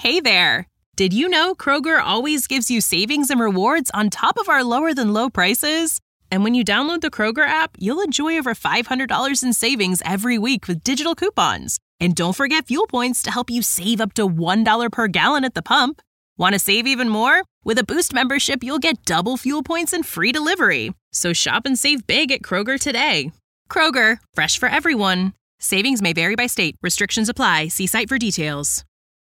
Hey there! Did you know Kroger always gives you savings and rewards on top of our lower-than-low prices? And when you download the Kroger app, you'll enjoy over $500 in savings every week with digital coupons. And don't forget fuel points to help you save up to $1 per gallon at the pump. Want to save even more? With a Boost membership, you'll get double fuel points and free delivery. So shop and save big at Kroger today. Kroger, fresh for everyone. Savings may vary by state. Restrictions apply. See site for details.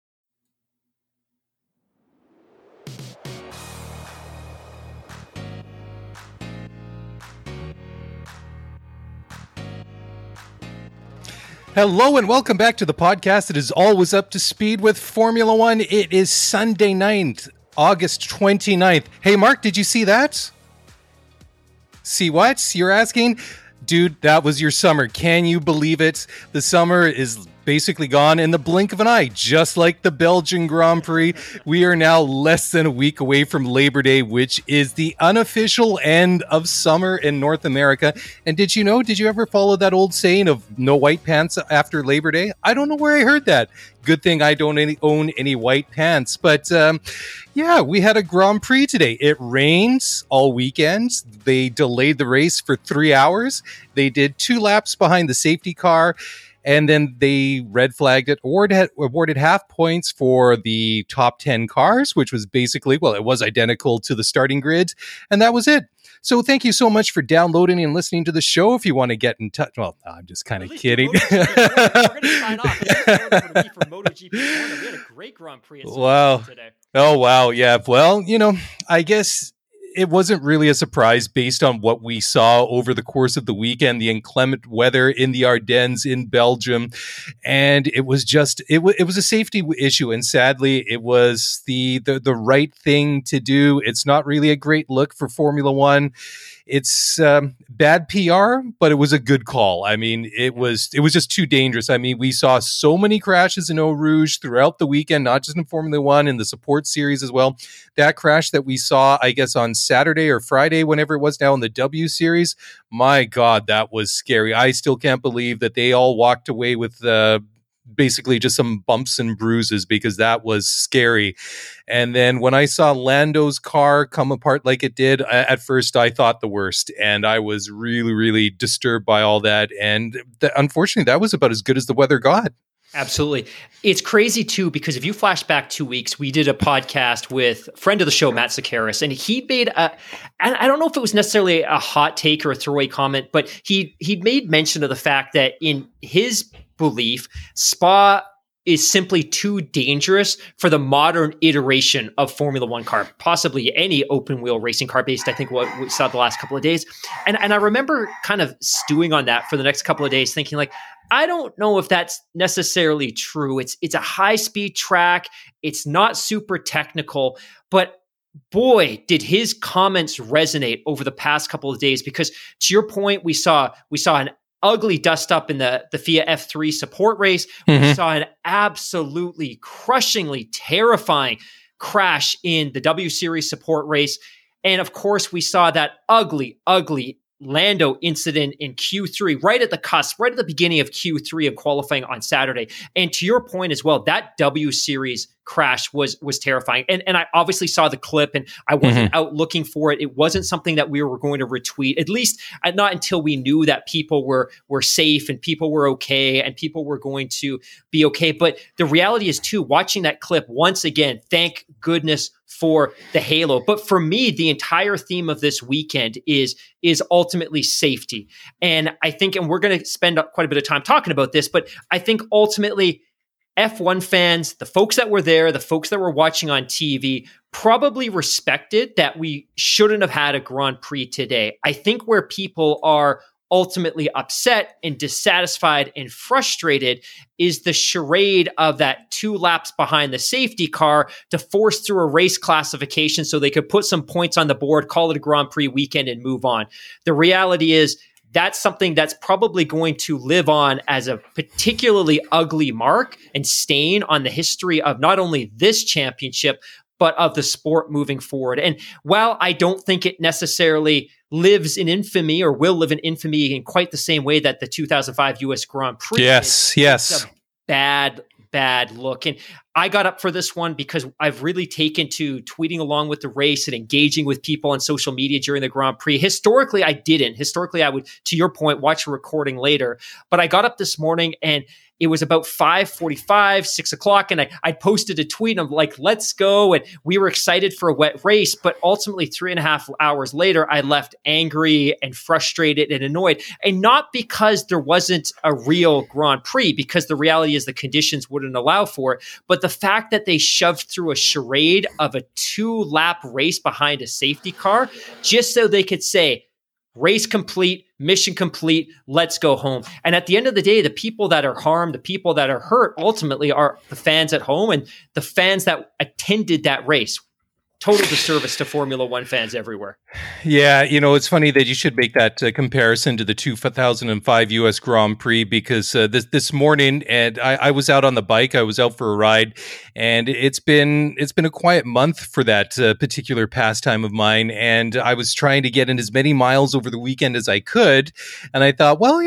Hello and welcome back to the podcast that is always up to speed with Formula One. It is Sunday night, August 29th. Hey, Mark, did you see that? See what? You're asking? Dude, that was your summer. Can you believe it? The summer is basically gone in the blink of an eye, just like the Belgian Grand Prix. We are now less than a week away from Labor Day, which is the unofficial end of summer in North America. And did you ever follow that old saying of no white pants after Labor Day? I don't know where I heard that. Good thing I don't own any white pants. But yeah, we had a Grand Prix today. It rained all weekend. They delayed the race for 3 hours. They did 2 laps behind the safety car. And then they red flagged it, awarded half points for the top 10 cars, which was basically, well, it was identical to the starting grid. And that was it. So thank you so much for downloading and listening to the show. If you want to get in touch, well, I'm just kind of kidding. We're going to sign off. For MotoGP Corner. We had a great Grand Prix today. Oh, wow. Yeah. Well, I guess it wasn't really a surprise based on what we saw over the course of the weekend, the inclement weather in the Ardennes in Belgium. And it was just, it was a safety issue. And sadly, it was the right thing to do. It's not really a great look for Formula One. It's bad PR, but it was a good call. I mean, it was just too dangerous. I mean, we saw so many crashes in Eau Rouge throughout the weekend, not just in Formula One, in the support series as well. That crash that we saw, I guess, on Saturday or Friday, whenever it was now in the W series, my God, that was scary. I still can't believe that they all walked away with basically just some bumps and bruises, because that was scary. And then when I saw Lando's car come apart like it did, at first I thought the worst, and I was really, really disturbed by all that. And unfortunately, that was about as good as the weather got. Absolutely. It's crazy too, because if you flash back 2 weeks, we did a podcast with a friend of the show, Matt Sakaris, and he made and I don't know if it was necessarily a hot take or a throwaway comment, but he made mention of the fact that in his belief, Spa is simply too dangerous for the modern iteration of Formula One car, possibly any open wheel racing car based, I think, what we saw the last couple of days. And I remember kind of stewing on that for the next couple of days, thinking like, I don't know if that's necessarily true. It's a high speed track. It's not super technical, but boy, did his comments resonate over the past couple of days, because to your point, we saw an ugly dust up in the FIA F3 support race. Mm-hmm. We saw an absolutely crushingly terrifying crash in the W Series support race. And of course, we saw that ugly Lando incident in Q3, right at the cusp, right at the beginning of Q3 of qualifying on Saturday. And to your point as well, that W Series crash was terrifying. And I obviously saw the clip, and I wasn't out looking for it. It wasn't something that we were going to retweet, at least not until we knew that people were safe and people were okay and people were going to be okay. But the reality is too, watching that clip once again, thank goodness for the halo. But for me, the entire theme of this weekend is ultimately safety. And I think, and we're going to spend quite a bit of time talking about this, but I think ultimately F1 fans, the folks that were there, the folks that were watching on TV, probably respected that we shouldn't have had a Grand Prix today. I think where people are ultimately upset and dissatisfied and frustrated is the charade of that 2 laps behind the safety car to force through a race classification so they could put some points on the board, call it a Grand Prix weekend, and move on. The reality is that's something that's probably going to live on as a particularly ugly mark and stain on the history of not only this championship, but of the sport moving forward. And while I don't think it necessarily lives in infamy or will live in infamy in quite the same way that the 2005 US Grand Prix yes. It's a bad look. And I got up for this one because I've really taken to tweeting along with the race and engaging with people on social media during the Grand Prix. Historically, I didn't. Historically, I would, to your point, watch a recording later. But I got up this morning and it was about 5:45, 6 o'clock, and I posted a tweet. And I'm like, let's go. And we were excited for a wet race. But ultimately, 3.5 hours later, I left angry and frustrated and annoyed. And not because there wasn't a real Grand Prix, because the reality is the conditions wouldn't allow for it. But the fact that they shoved through a charade of a 2-lap race behind a safety car just so they could say, race complete, mission complete, let's go home. And at the end of the day, the people that are harmed, the people that are hurt, ultimately are the fans at home and the fans that attended that race. Total disservice to Formula One fans everywhere. Yeah, it's funny that you should make that comparison to the 2005 U.S. Grand Prix because this morning, and I was out on the bike. I was out for a ride, and it's been a quiet month for that particular pastime of mine. And I was trying to get in as many miles over the weekend as I could, and I thought, well,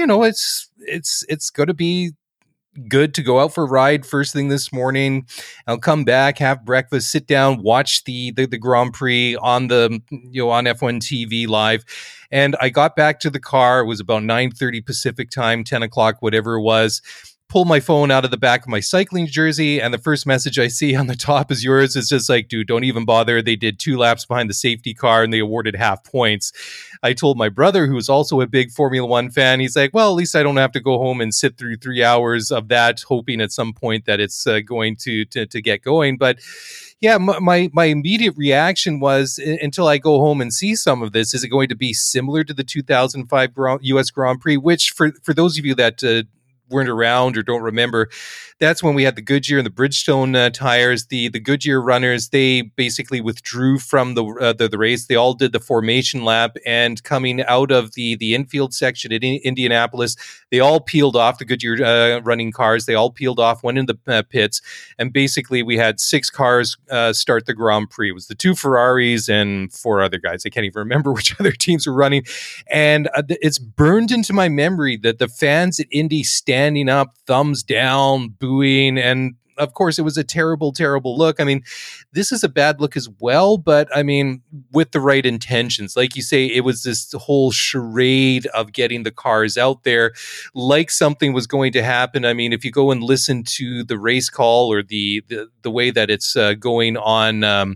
it's going to be good to go out for a ride first thing this morning. I'll come back, have breakfast, sit down, watch the Grand Prix on the on F1 TV live. And I got back to the car. It was about 9:30 Pacific time, 10 o'clock, whatever it was. Pull my phone out of the back of my cycling jersey, and the first message I see on the top is yours. It's just like, dude, don't even bother. They did 2 laps behind the safety car and they awarded half points. I told my brother, who's also a big Formula One fan, he's like, well, at least I don't have to go home and sit through 3 hours of that, hoping at some point that it's going to get going. But yeah, my immediate reaction was, until I go home and see some of this, is it going to be similar to the 2005 U.S. Grand Prix, which for those of you that weren't around or don't remember, that's when we had the Goodyear and the Bridgestone tires. The Goodyear runners, they basically withdrew from the race. They all did the formation lap, and coming out of the infield section at Indianapolis, they all peeled off. The Goodyear running cars, they all peeled off, went into the pits, and basically we had 6 cars start the Grand Prix. It was the 2 Ferraris and 4 other guys. I can't even remember which other teams were running, and it's burned into my memory that the fans at Indy standing up, thumbs down, booing, and of course it was a terrible, terrible look. I mean, this is a bad look as well, but I mean, with the right intentions. Like you say, it was this whole charade of getting the cars out there like something was going to happen. I mean, if you go and listen to the race call or the way that it's going on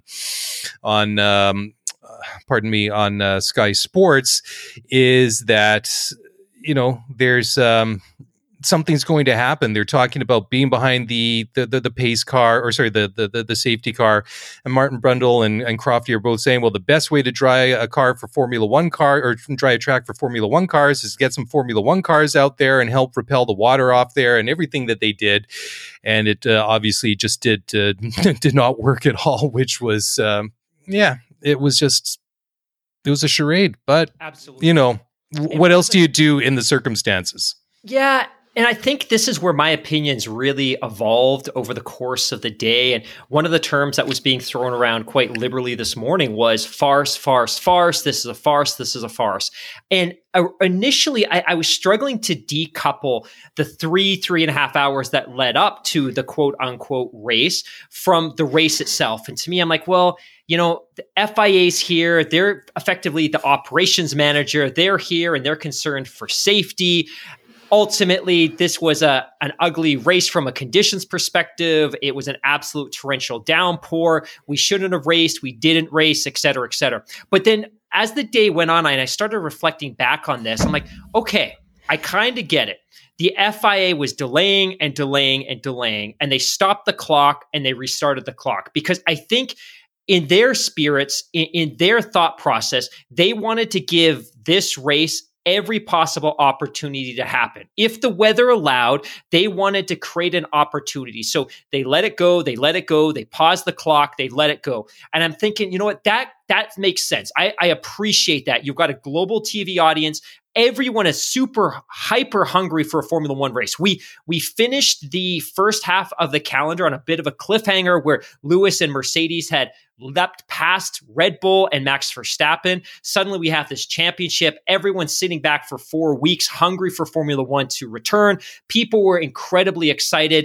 Sky Sports, is that there's something's going to happen. They're talking about being behind the pace car, or sorry, the safety car. And Martin Brundle and Crofty are both saying, well, the best way to dry a car for Formula One car, or dry a track for Formula One cars, is get some Formula One cars out there and help repel the water off there, and everything that they did. And it obviously just did not work at all, which was, it was a charade. But, absolutely, what else do you do in the circumstances? Yeah. And I think this is where my opinions really evolved over the course of the day. And one of the terms that was being thrown around quite liberally this morning was farce, farce, farce. This is a farce. This is a farce. And initially, I was struggling to decouple the 3.5 hours that led up to the quote unquote race from the race itself. And to me, I'm like, well, the FIA's here. They're effectively the operations manager. They're here and they're concerned for safety. Ultimately, this was an ugly race from a conditions perspective. It was an absolute torrential downpour. We shouldn't have raced. We didn't race, et cetera, et cetera. But then as the day went on and I started reflecting back on this, I'm like, okay, I kind of get it. The FIA was delaying and delaying and delaying, and they stopped the clock and they restarted the clock because I think in their spirits, in their thought process, they wanted to give this race every possible opportunity to happen. If the weather allowed, they wanted to create an opportunity. So they let it go, they paused the clock, they let it go. And I'm thinking, you know what, that makes sense. I appreciate that. You've got a global TV audience. Everyone is super hyper hungry for a Formula One race. We finished the first half of the calendar on a bit of a cliffhanger where Lewis and Mercedes had leapt past Red Bull and Max Verstappen. Suddenly we have this championship. Everyone's sitting back for 4 weeks, hungry for Formula One to return. People were incredibly excited.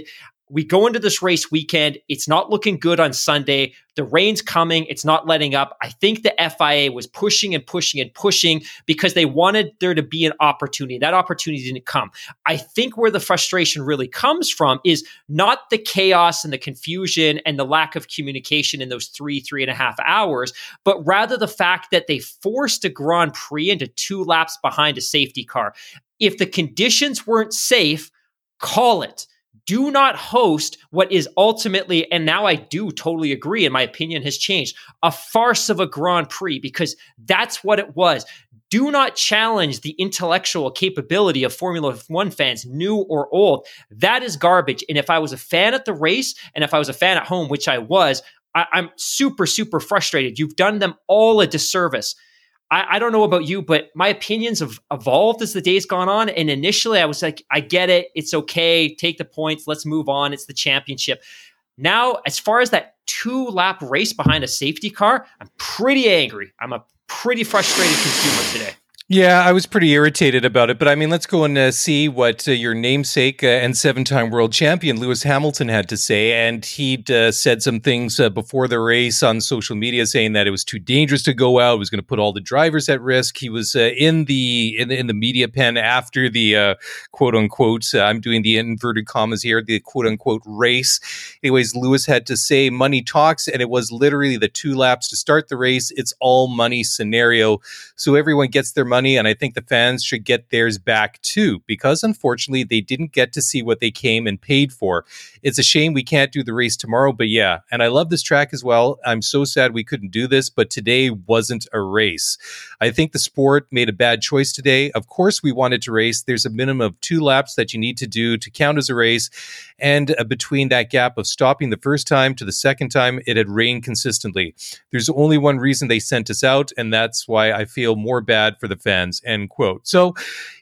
we go into this race weekend. It's not looking good on Sunday. The rain's coming. It's not letting up. I think the FIA was pushing and pushing and pushing because they wanted there to be an opportunity. That opportunity didn't come. I think where the frustration really comes from is not the chaos and the confusion and the lack of communication in those 3.5 hours, but rather the fact that they forced a Grand Prix into 2 laps behind a safety car. If the conditions weren't safe, call it. Do not host what is ultimately, and now I do totally agree, and my opinion has changed, a farce of a Grand Prix, because that's what it was. Do not challenge the intellectual capability of Formula One fans, new or old. That is garbage. And if I was a fan at the race, and if I was a fan at home, which I was, I'm super, super frustrated. You've done them all a disservice. I don't know about you, but my opinions have evolved as the days gone on. And initially I was like, I get it. It's okay. Take the points. Let's move on. It's the championship. Now, as far as that 2-lap race behind a safety car, I'm pretty angry. I'm a pretty frustrated consumer today. Yeah, I was pretty irritated about it, but I mean, let's go and see what your namesake and 7-time world champion Lewis Hamilton had to say. And he'd said some things before the race on social media, saying that it was too dangerous to go out, it was going to put all the drivers at risk. He was in the media pen after the quote unquote, I'm doing the inverted commas here, the quote unquote race. Anyways, Lewis had to say money talks, and it was literally the 2 laps to start the race. It's all money scenario. So everyone gets their money, and I think the fans should get theirs back too, because unfortunately they didn't get to see what they came and paid for. It's a shame we can't do the race tomorrow, but yeah, and I love this track as well. I'm so sad we couldn't do this, but today wasn't a race. I think the sport made a bad choice today. Of course we wanted to race. There's a minimum of 2 laps that you need to do to count as a race, and between that gap of stopping the first time to the second time, it had rained consistently. There's only one reason they sent us out, and that's why I feel more bad for the fans, end quote. So,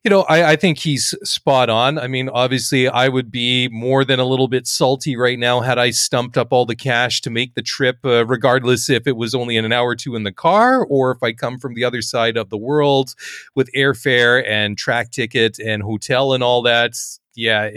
I think he's spot on. I mean, obviously, I would be more than a little bit salty right now had I stumped up all the cash to make the trip, regardless if it was only an hour or 2 in the car, or if I come from the other side of the world with airfare and track ticket and hotel and all that. Yeah,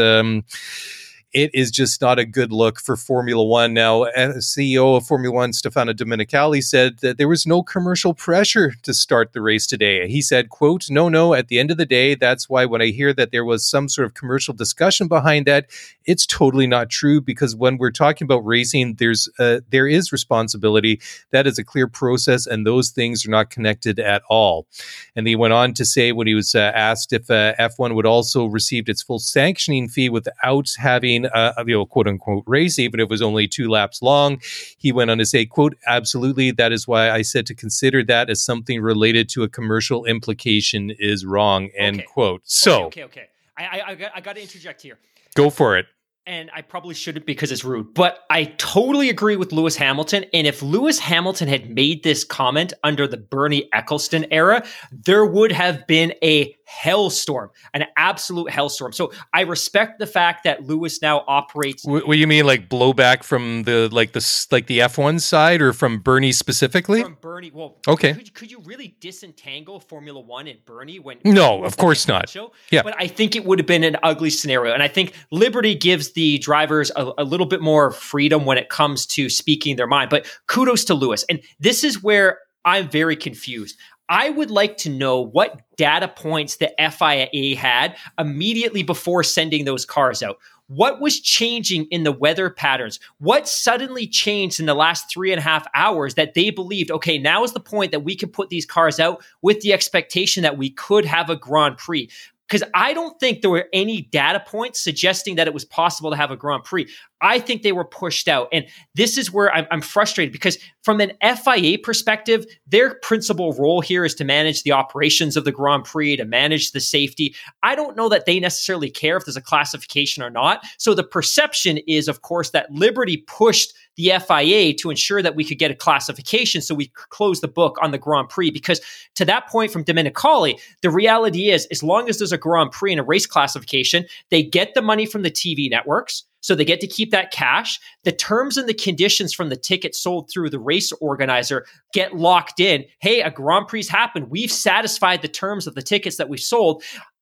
it is just not a good look for Formula One. Now, CEO of Formula One, Stefano Domenicali, said that there was no commercial pressure to start the race today. He said, quote, no, at the end of the day, that's why when I hear that there was some sort of commercial discussion behind that, it's totally not true, because when we're talking about racing, there is responsibility. That is a clear process, and those things are not connected at all. And he went on to say, when he was asked if F1 would also receive its full sanctioning fee without having quote unquote race, even if it was only 2 laps long, he went on to say, quote, absolutely. That is why I said to consider that as something related to a commercial implication is wrong, end quote. So, okay. I got to interject here. Go for it. And I probably shouldn't because it's rude, but I totally agree with Lewis Hamilton. And if Lewis Hamilton had made this comment under the Bernie Ecclestone era, there would have been a hellstorm, an absolute hellstorm. So I respect the fact that Lewis now operates. What do you mean, like blowback from the F1 side, or from Bernie specifically? From Bernie. Well, okay. Could you really disentangle Formula One and Bernie when? No, of course not. Show? Yeah, but I think it would have been an ugly scenario, and I think Liberty gives the drivers a little bit more freedom when it comes to speaking their mind. But kudos to Lewis, and this is where I'm very confused. I would like to know what data points the FIA had immediately before sending those cars out. What was changing in the weather patterns? What suddenly changed in the last 3.5 hours that they believed, okay, now is the point that we can put these cars out with the expectation that we could have a Grand Prix? Because I don't think there were any data points suggesting that it was possible to have a Grand Prix. I think they were pushed out. And this is where I'm frustrated, because from an FIA perspective, their principal role here is to manage the operations of the Grand Prix, to manage the safety. I don't know that they necessarily care if there's a classification or not. So the perception is, of course, that Liberty pushed the FIA to ensure that we could get a classification so we could close the book on the Grand Prix. Because to that point from Domenicali, the reality is, as long as there's a Grand Prix and a race classification, they get the money from the TV networks. So they get to keep that cash. The terms and the conditions from the tickets sold through the race organizer get locked in. Hey, a Grand Prix happened. We've satisfied the terms of the tickets that we sold.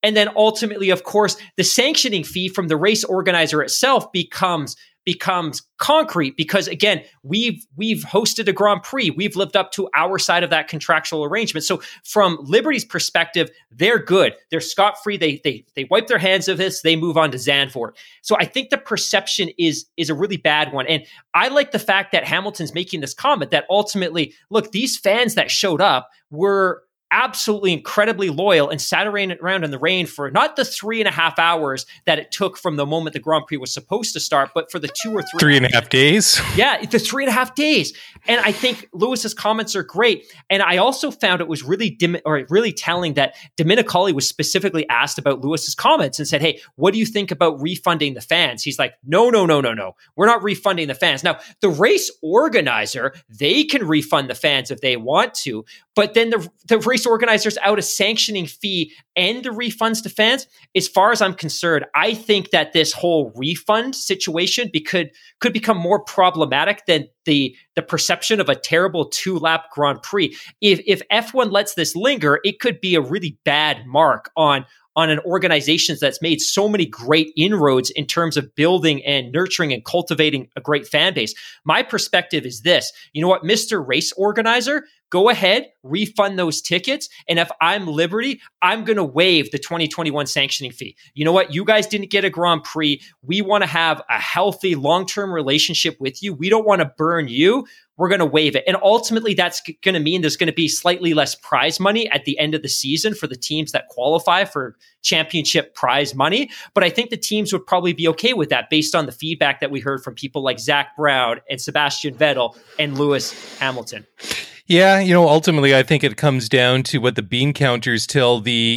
And then ultimately, of course, the sanctioning fee from the race organizer itself becomes concrete because, again, we've hosted a Grand Prix. We've lived up to our side of that contractual arrangement. So from Liberty's perspective, they're good. They're scot-free. They wipe their hands of this. They move on to Zandvoort. So I think the perception is a really bad one. And I like the fact that Hamilton's making this comment that ultimately, look, these fans that showed up were absolutely incredibly loyal and sat around in the rain for not the 3.5 hours that it took from the moment the Grand Prix was supposed to start, but for the 2 or 3.5 days. Yeah, the 3.5 days. And I think Lewis's comments are great. And I also found it was really really telling that Domenicali was specifically asked about Lewis's comments and said, hey, what do you think about refunding the fans? He's like, no. We're not refunding the fans. Now, the race organizer, they can refund the fans if they want to, but then the race organizers out a sanctioning fee and the refunds to fans. As far as I'm concerned, I think that this whole refund situation could become more problematic than the perception of a terrible 2-lap Grand Prix. If F1 lets this linger, it could be a really bad mark on an organization that's made so many great inroads in terms of building and nurturing and cultivating a great fan base. My perspective is this: you know what, Mr. Race Organizer, go ahead, refund those tickets. And if I'm Liberty, I'm going to waive the 2021 sanctioning fee. You know what? You guys didn't get a Grand Prix. We want to have a healthy long-term relationship with you. We don't want to burn you. We're going to waive it. And ultimately, that's going to mean there's going to be slightly less prize money at the end of the season for the teams that qualify for championship prize money. But I think the teams would probably be okay with that based on the feedback that we heard from people like Zach Brown and Sebastian Vettel and Lewis Hamilton. Yeah, ultimately, I think it comes down to what the bean counters tell the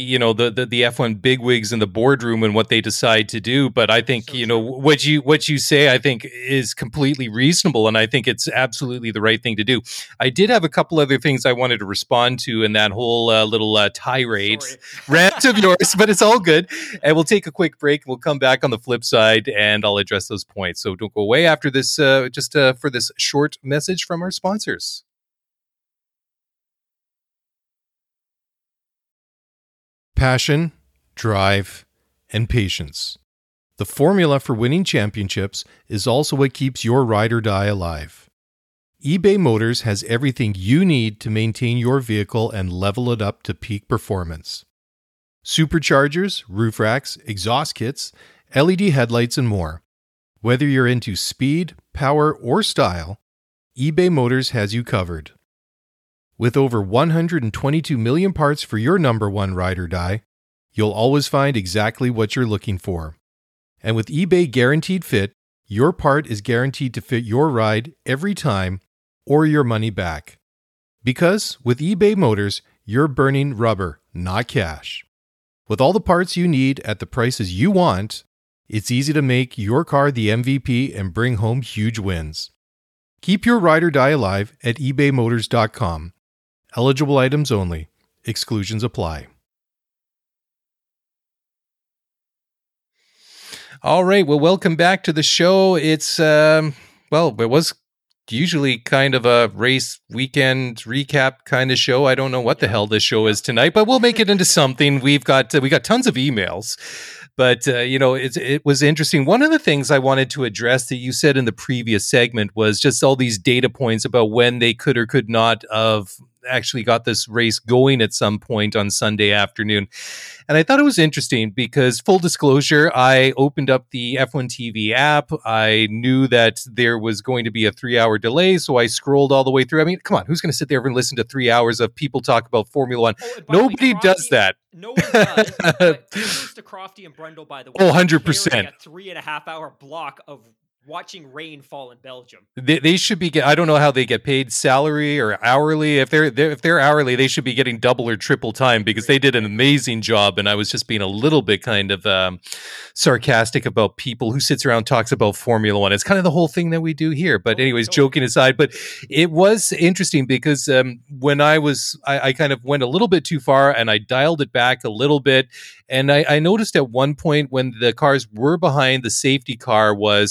F1 bigwigs in the boardroom and what they decide to do. But I think, what you say, I think is completely reasonable. And I think it's absolutely the right thing to do. I did have a couple other things I wanted to respond to in that whole little tirade rant of yours, but it's all good. And we'll take a quick break. We'll come back on the flip side and I'll address those points. So don't go away after this, for this short message from our sponsors. Passion, drive, and patience. The formula for winning championships is also what keeps your ride or die alive. eBay Motors has everything you need to maintain your vehicle and level it up to peak performance. Superchargers, roof racks, exhaust kits, LED headlights, and more. Whether you're into speed, power, or style, eBay Motors has you covered. With over 122 million parts for your number one ride or die, you'll always find exactly what you're looking for. And with eBay Guaranteed Fit, your part is guaranteed to fit your ride every time or your money back. Because with eBay Motors, you're burning rubber, not cash. With all the parts you need at the prices you want, it's easy to make your car the MVP and bring home huge wins. Keep your ride or die alive at ebaymotors.com. Eligible items only. Exclusions apply. All right. Well, welcome back to the show. It's, it was usually kind of a race weekend recap kind of show. I don't know what the hell this show is tonight, but we'll make it into something. We got tons of emails. But, it was interesting. One of the things I wanted to address that you said in the previous segment was just all these data points about when they could or could not have actually got this race going at some point on Sunday afternoon. And I thought it was interesting because, full disclosure, I opened up the F1 TV app. I knew that there was going to be a 3-hour delay, so I scrolled all the way through. I mean, come on, who's going to sit there and listen to 3 hours of people talk about Formula One? Nobody does that. No one does. But kudos to Crofty and Brundle, by the way. Oh, 100%. A 3.5-hour block of watching rain fall in Belgium. They should be. I don't know how they get paid, salary or hourly. If they're hourly, they should be getting double or triple time because they did an amazing job. And I was just being a little bit kind of sarcastic about people who sits around and talks about Formula One. It's kind of the whole thing that we do here. But anyways, joking aside, but it was interesting because when I kind of went a little bit too far and I dialed it back a little bit. And I noticed at one point when the cars were behind the safety car was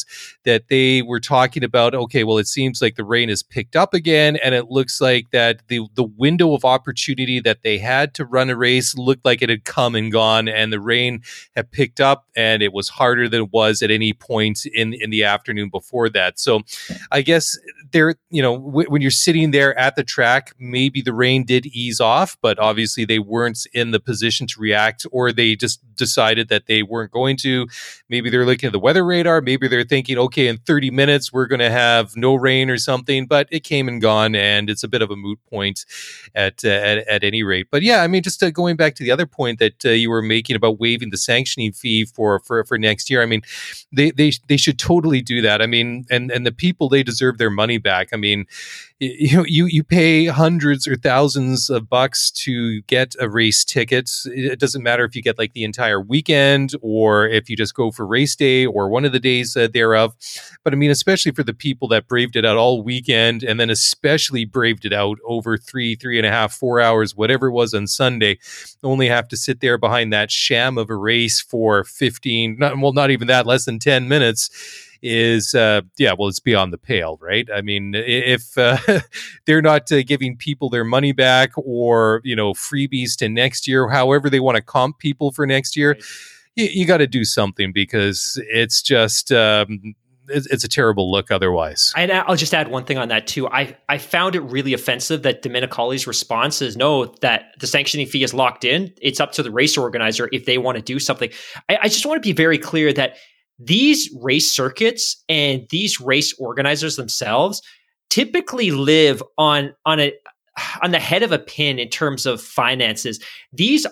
that they were talking about, okay, well, it seems like the rain has picked up again, and it looks like that the window of opportunity that they had to run a race looked like it had come and gone, and the rain had picked up, and it was harder than it was at any point in the afternoon before that. So I guess there, when you're sitting there at the track, maybe the rain did ease off, but obviously they weren't in the position to react, or they just decided that they weren't going to. Maybe they're looking at the weather radar. Maybe they're thinking, okay, in 30 minutes, we're going to have no rain or something, but it came and gone, and it's a bit of a moot point at any rate. But yeah, I mean, just going back to the other point that you were making about waiving the sanctioning fee for next year. I mean, they should totally do that. I mean, and the people, they deserve their money back. I mean, you pay hundreds or thousands of bucks to get a race ticket. It doesn't matter if you get like the entire weekend or if you just go for race day or one of the days thereof. But I mean, especially for the people that braved it out all weekend, and then especially braved it out over 3.5, 4 hours, whatever it was on Sunday, only have to sit there behind that sham of a race for 15, not even that, less than 10 minutes. Is it's beyond the pale, right? I mean, if they're not giving people their money back, or freebies to next year, however they want to comp people for next year, right, you got to do something, because it's just it's a terrible look otherwise. And I'll just add one thing on that too. I found it really offensive that Domenicali's response is, no, that the sanctioning fee is locked in. It's up to the race organizer if they want to do something. I just want to be very clear that these race circuits and these race organizers themselves typically live on the head of a pin in terms of finances. These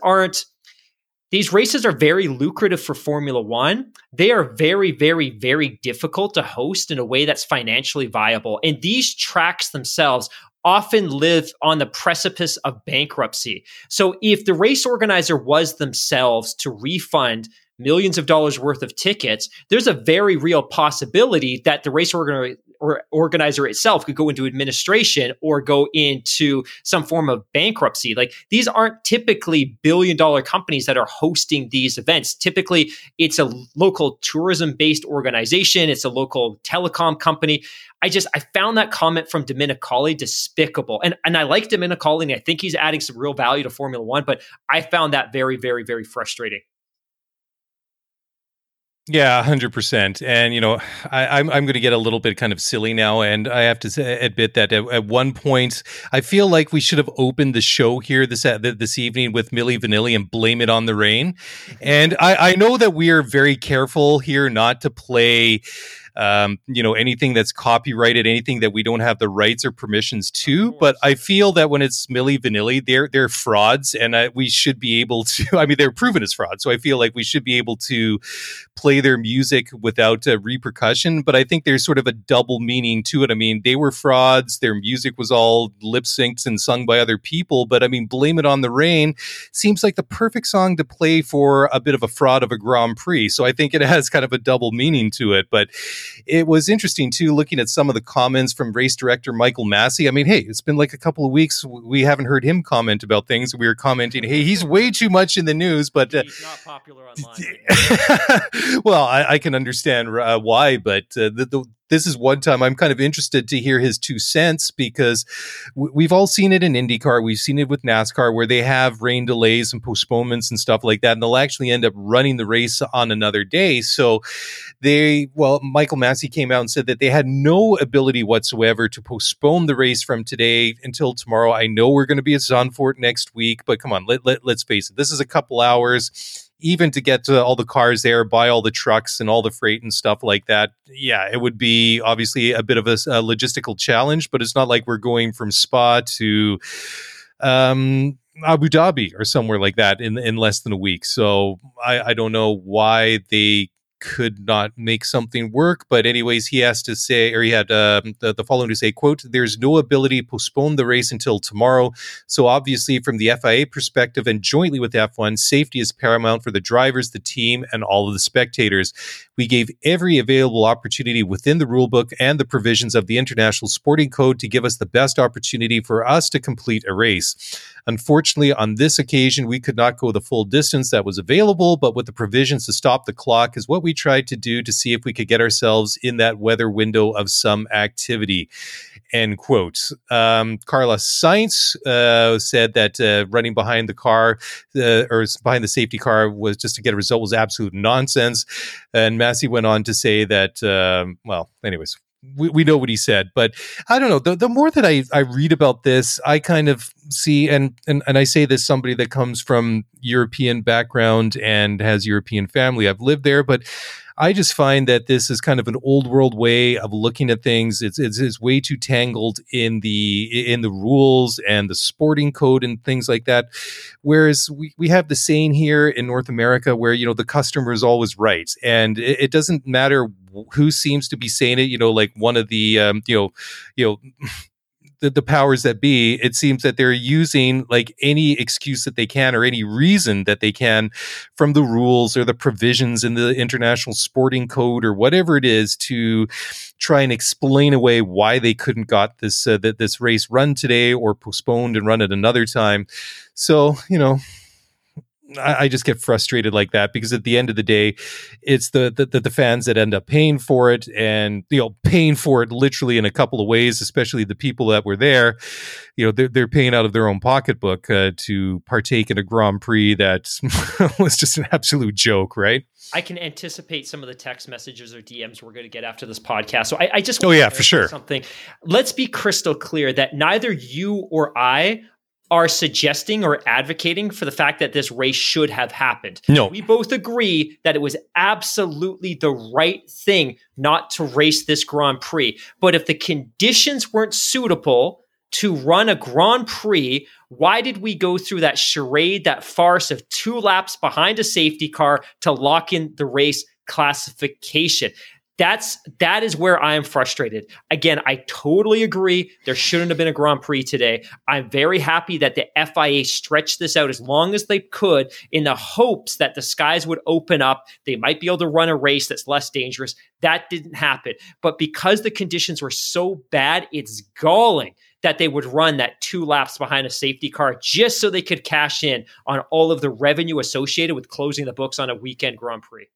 races are very lucrative for Formula One. They are very, very, very difficult to host in a way that's financially viable. And these tracks themselves often live on the precipice of bankruptcy. So if the race organizer was themselves to refund millions of dollars worth of tickets, there's a very real possibility that the race organizer itself could go into administration or go into some form of bankruptcy. Like, these aren't typically billion-dollar companies that are hosting these events. Typically, it's a local tourism-based organization. It's a local telecom company. I found that comment from Domenicali despicable. And I like Domenicali, and I think he's adding some real value to Formula One, but I found that very, very, very frustrating. Yeah, 100%. And, I'm going to get a little bit kind of silly now. And I have to admit that at one point, I feel like we should have opened the show here this evening with Milli Vanilli and Blame It on the Rain. And I know that we are very careful here not to play anything that's copyrighted, anything that we don't have the rights or permissions to. But I feel that when it's Milli Vanilli, they're frauds, and we should be able to. I mean, they're proven as frauds, so I feel like we should be able to play their music without repercussion. But I think there's sort of a double meaning to it. I mean, they were frauds. Their music was all lip synced and sung by other people. But I mean, Blame It on the Rain seems like the perfect song to play for a bit of a fraud of a Grand Prix. So I think it has kind of a double meaning to it. But it was interesting, too, looking at some of the comments from race director Michael Massey. I mean, hey, it's been like a couple of weeks. We haven't heard him comment about things. We were commenting, hey, he's way too much in the news. But he's not popular online. Well, I can understand why, but this is one time I'm kind of interested to hear his 2 cents, because we've all seen it in IndyCar. We've seen it with NASCAR, where they have rain delays and postponements and stuff like that, and they'll actually end up running the race on another day. So Michael Massey came out and said that they had no ability whatsoever to postpone the race from today until tomorrow. I know we're going to be at Zandvoort next week, but come on, let's face it. This is a couple hours. Even to get to all the cars there, buy all the trucks and all the freight and stuff like that, yeah, it would be obviously a bit of a logistical challenge, but it's not like we're going from Spa to Abu Dhabi or somewhere like that in less than a week. So I don't know why they could not make something work. But anyways, he has to say, or he had the following to say, quote, "There's no ability to postpone the race until tomorrow. So obviously from the FIA perspective and jointly with F1, safety is paramount for the drivers, the team, and all of the spectators. We gave every available opportunity within the rulebook and the provisions of the International Sporting Code to give us the best opportunity for us to complete a race. Unfortunately, on this occasion, we could not go the full distance that was available, but with the provisions to stop the clock is what we tried to do to see if we could get ourselves in that weather window of some activity. End quote. Carlos Sainz said that running behind the car or behind the safety car was just to get a result was absolute nonsense. And Massey went on to say that, anyways, we know what he said, but I don't know. The more that I read about this, I kind of see, and I say this, somebody that comes from European background and has European family. I've lived there, but I just find that this is kind of an old world way of looking at things. It's way too tangled in the rules and the sporting code and things like that. Whereas we have the saying here in North America where, the customer is always right. And it doesn't matter who seems to be saying it, like one of the, the powers that be, it seems that they're using like any excuse that they can or any reason that they can from the rules or the provisions in the international sporting code or whatever it is to try and explain away why they couldn't got this this race run today or postponed and run at another time. So, I just get frustrated like that because at the end of the day, it's the fans that end up paying for it, and paying for it literally in a couple of ways, especially the people that were there. They're paying out of their own pocketbook to partake in a Grand Prix that was just an absolute joke, right? I can anticipate some of the text messages or DMs we're going to get after this podcast. So I just for sure. Something. Let's be crystal clear that neither you or I are suggesting or advocating for the fact that this race should have happened. No. We both agree that it was absolutely the right thing not to race this Grand Prix. But if the conditions weren't suitable to run a Grand Prix, why did we go through that charade, that farce of 2 laps behind a safety car to lock in the race classification? That is where I am frustrated. Again, I totally agree. There shouldn't have been a Grand Prix today. I'm very happy that the FIA stretched this out as long as they could in the hopes that the skies would open up. They might be able to run a race that's less dangerous. That didn't happen. But because the conditions were so bad, it's galling that they would run that 2 laps behind a safety car just so they could cash in on all of the revenue associated with closing the books on a weekend Grand Prix.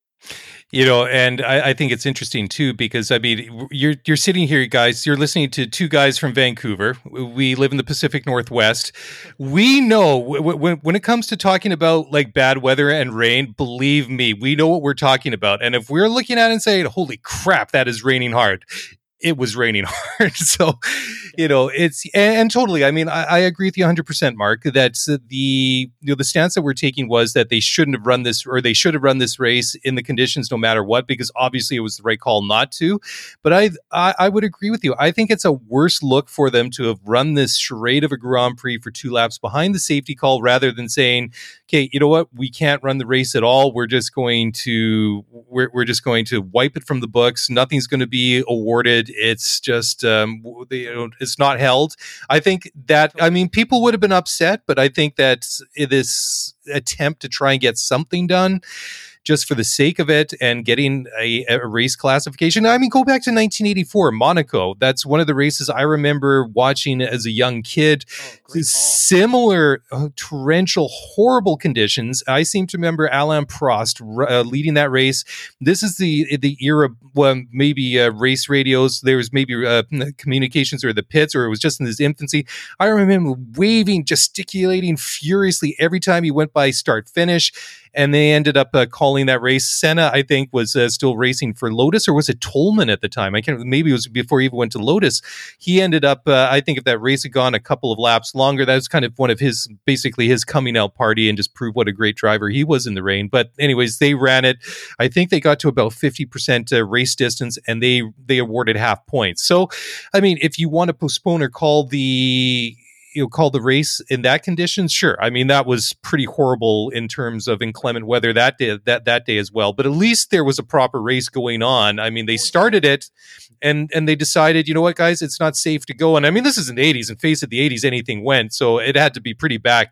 And I think it's interesting too, because you're sitting here, guys, you're listening to 2 guys from Vancouver. We live in the Pacific Northwest. We know when it comes to talking about like bad weather and rain, believe me, we know what we're talking about. And if we're looking at it and saying, holy crap, that is raining hard, it was raining hard. So, it's, and totally, I agree with you 100%, Mark, that the stance that we're taking was that they shouldn't have run this, or they should have run this race in the conditions no matter what, because obviously it was the right call not to. But I would agree with you. I think it's a worse look for them to have run this charade of a Grand Prix for 2 laps behind the safety call rather than saying, okay, you know what, we can't run the race at all. We're just going to wipe it from the books. Nothing's going to be awarded. It's just it's not held. I think that people would have been upset, but I think that this attempt to try and get something done just for the sake of it and getting a race classification. Go back to 1984, Monaco. That's one of the races I remember watching as a young kid. Similar torrential, horrible conditions. I seem to remember Alain Prost leading that race. This is the era when maybe race radios, there was maybe communications or the pits, or it was just in his infancy. I remember him waving, gesticulating furiously every time he went by start-finish. And they ended up calling that race. Senna, I think, was still racing for Lotus, or was it Tolman at the time? Maybe it was before he even went to Lotus. He ended up, I think if that race had gone a couple of laps longer, that was kind of one of his coming out party and just proved what a great driver he was in the rain. But anyways, they ran it. I think they got to about 50% race distance, and they awarded half points. So, if you want to postpone or call the race in that condition, sure. That was pretty horrible in terms of inclement weather that day as well. But at least there was a proper race going on. They started it and they decided, you know what, guys, it's not safe to go. And this is in the 80s, and face it, the 80s, anything went. So it had to be pretty bad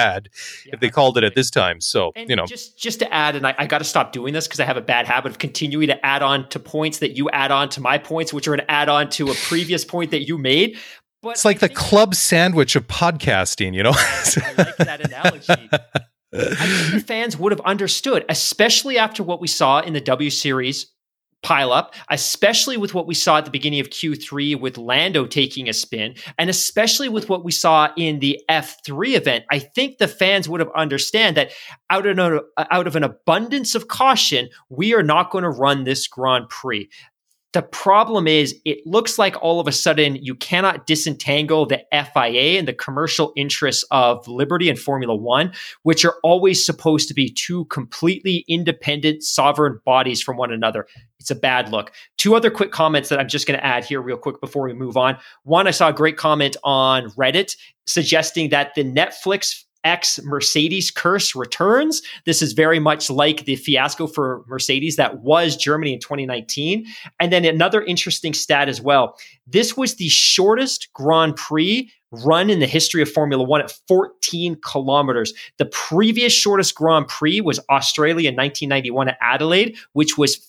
if they called it at this time. So, and just to add, and I got to stop doing this because I have a bad habit of continuing to add on to points that you add on to my points, which are an add on to a previous point that you made. But it's like the club sandwich of podcasting, I like that analogy. I think the fans would have understood, especially after what we saw in the W Series pile up, especially with what we saw at the beginning of Q3 with Lando taking a spin, and especially with what we saw in the F3 event. I think the fans would have understand that out of an abundance of caution, we are not going to run this Grand Prix. The problem is, it looks like all of a sudden you cannot disentangle the FIA and the commercial interests of Liberty and Formula One, which are always supposed to be two completely independent, sovereign bodies from one another. It's a bad look. Two other quick comments that I'm just going to add here real quick before we move on. One, I saw a great comment on Reddit suggesting that the Netflix X Mercedes curse returns. This is very much like the fiasco for Mercedes that was Germany in 2019. And then another interesting stat as well. This was the shortest Grand Prix run in the history of Formula One at 14 kilometers. The previous shortest Grand Prix was Australia in 1991 at Adelaide, which was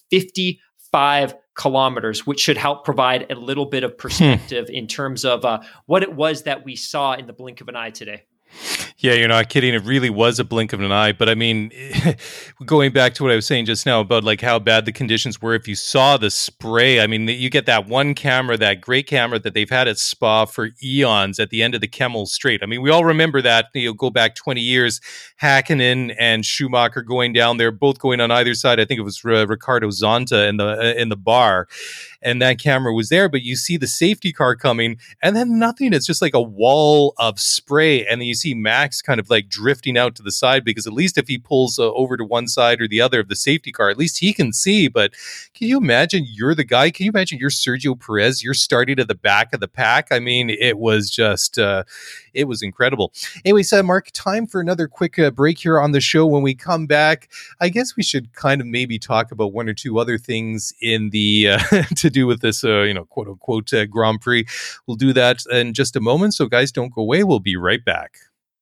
55 kilometers, which should help provide a little bit of perspective in terms of what it was that we saw in the blink of an eye today. Yeah, you're not kidding. It really was a blink of an eye. But I mean, going back to what I was saying just now about like how bad the conditions were, if you saw the spray, I mean, you get that one camera, that great camera that they've had at Spa for eons at the end of the Kemmel Straight. I mean, we all remember that. You know, go back 20 years, Hakkinen and Schumacher going down there, both going on either side. I think it was Ricardo Zonta in the bar. And that camera was there, but you see the safety car coming and then nothing. It's just like a wall of spray. And then you see Max kind of like drifting out to the side, because at least if he pulls over to one side or the other of the safety car, at least he can see. But can you imagine you're the guy? Can you imagine you're Sergio Perez? You're starting at the back of the pack. I mean, it was just, it was incredible. Anyways, Mark, time for another quick break here on the show. When we come back, I guess we should kind of maybe talk about one or two other things in the to do with this, quote unquote Grand Prix. We'll do that in just a moment. So guys, don't go away. We'll be right back.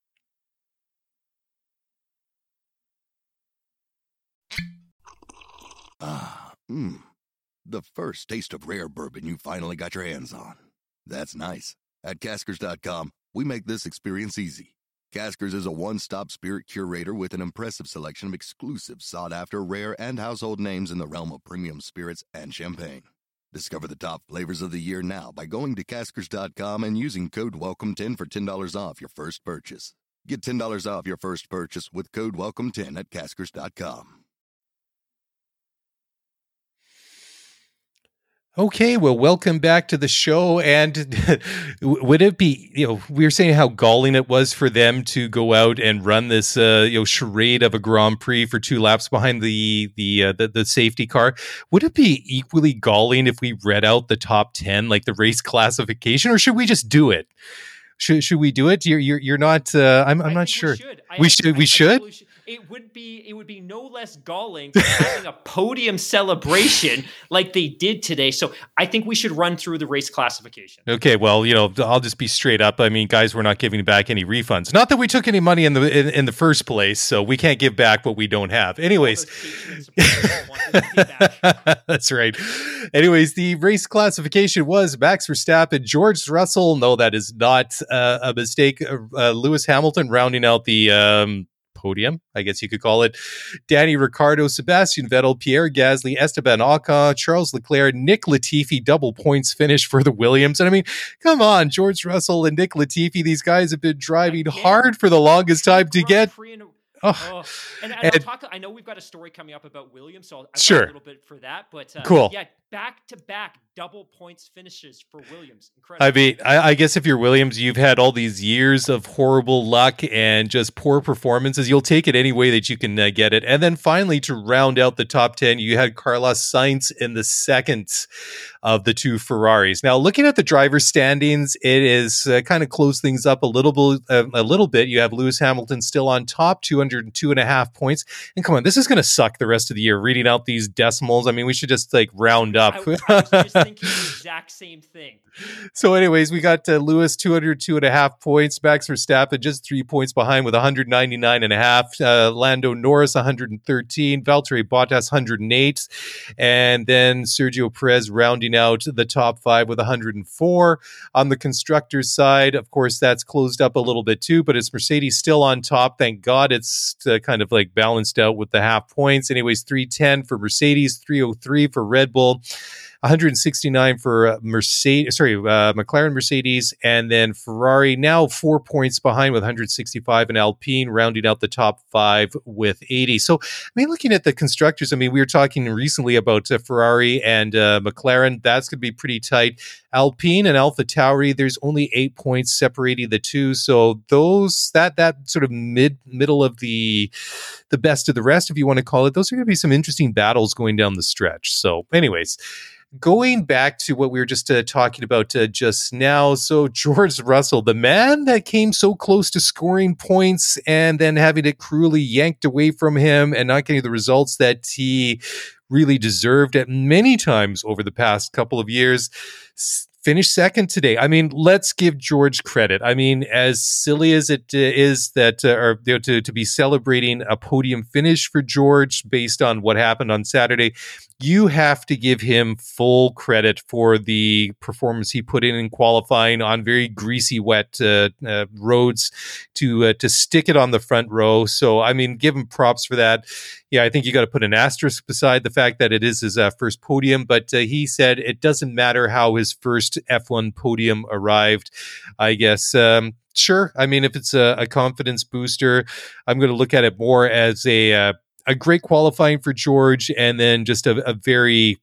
The first taste of rare bourbon you finally got your hands on. That's nice. At Caskers.com, we make this experience easy. Caskers is a one-stop spirit curator with an impressive selection of exclusive, sought-after, rare, and household names in the realm of premium spirits and champagne. Discover the top flavors of the year now by going to Caskers.com and using code WELCOME10 for $10 off your first purchase. Get $10 off your first purchase with code WELCOME10 at Caskers.com. Okay, well, welcome back to the show. And would it be, we were saying how galling it was for them to go out and run this, charade of a Grand Prix for 2 laps behind the safety car. Would it be equally galling if we read out the top 10, like the race classification, or should we just do it? Should we do it? You're not. I'm not sure. We should. It would be no less galling to having a podium celebration like they did today. So I think we should run through the race classification. Okay, well, I'll just be straight up. I mean, guys, we're not giving back any refunds. Not that we took any money in the first place, so we can't give back what we don't have. Anyways, that's right. Anyways, the race classification was Max Verstappen, George Russell. No, that is not a mistake. Lewis Hamilton rounding out the podium, I guess you could call it. Danny Ricciardo, Sebastian Vettel, Pierre Gasly, Esteban Ocon, Charles Leclerc, Nick Latifi, double points finish for the Williams. And I mean, come on, George Russell and Nick Latifi, these guys have been driving hard for the longest time to get... And I know we've got a story coming up about Williams, so I'll sure. a little bit for that. But cool. Yeah, back-to-back double points finishes for Williams. Incredible. I mean, I guess if you're Williams, you've had all these years of horrible luck and just poor performances. You'll take it any way that you can get it. And then finally, to round out the top 10, you had Carlos Sainz in the second of the 2 Ferraris. Now, looking at the driver standings, it is kind of closed things up a little bit. You have Lewis Hamilton still on top, 202.5 points. And come on, this is going to suck the rest of the year, reading out these decimals. I mean, we should just round up. I was just thinking the exact same thing. So anyways, we got Lewis 202.5 points. Max Verstappen just 3 points behind with 199.5. Lando Norris 113. Valtteri Bottas 108. And then Sergio Perez rounding out the top 5 with 104. On the constructors side, of course, that's closed up a little bit too, but it's Mercedes still on top. Thank God it's kind of like balanced out with the half points. Anyways, 310 for Mercedes, 303 for Red Bull. 169 for McLaren, Mercedes, and then Ferrari now 4 points behind with 165, and Alpine rounding out the top 5 with 80. So, I mean, looking at the constructors, I mean, we were talking recently about Ferrari and McLaren. That's going to be pretty tight. Alpine and AlphaTauri, there's only 8 points separating the two. So those that sort of middle of the best of the rest, if you want to call it, those are going to be some interesting battles going down the stretch. So, anyways. Going back to what we were just talking about just now, so George Russell, the man that came so close to scoring points and then having it cruelly yanked away from him and not getting the results that he really deserved at many times over the past couple of years, finished second today. I mean, let's give George credit. I mean, as silly as it is that to be celebrating a podium finish for George based on what happened on Saturday, you have to give him full credit for the performance he put in qualifying on very greasy, wet roads to stick it on the front row. So, I mean, give him props for that. Yeah, I think you got to put an asterisk beside the fact that it is his first podium, but he said it doesn't matter how his first F1 podium arrived, I guess. Sure. I mean, if it's a confidence booster, I'm going to look at it more as a great qualifying for George, and then just a very,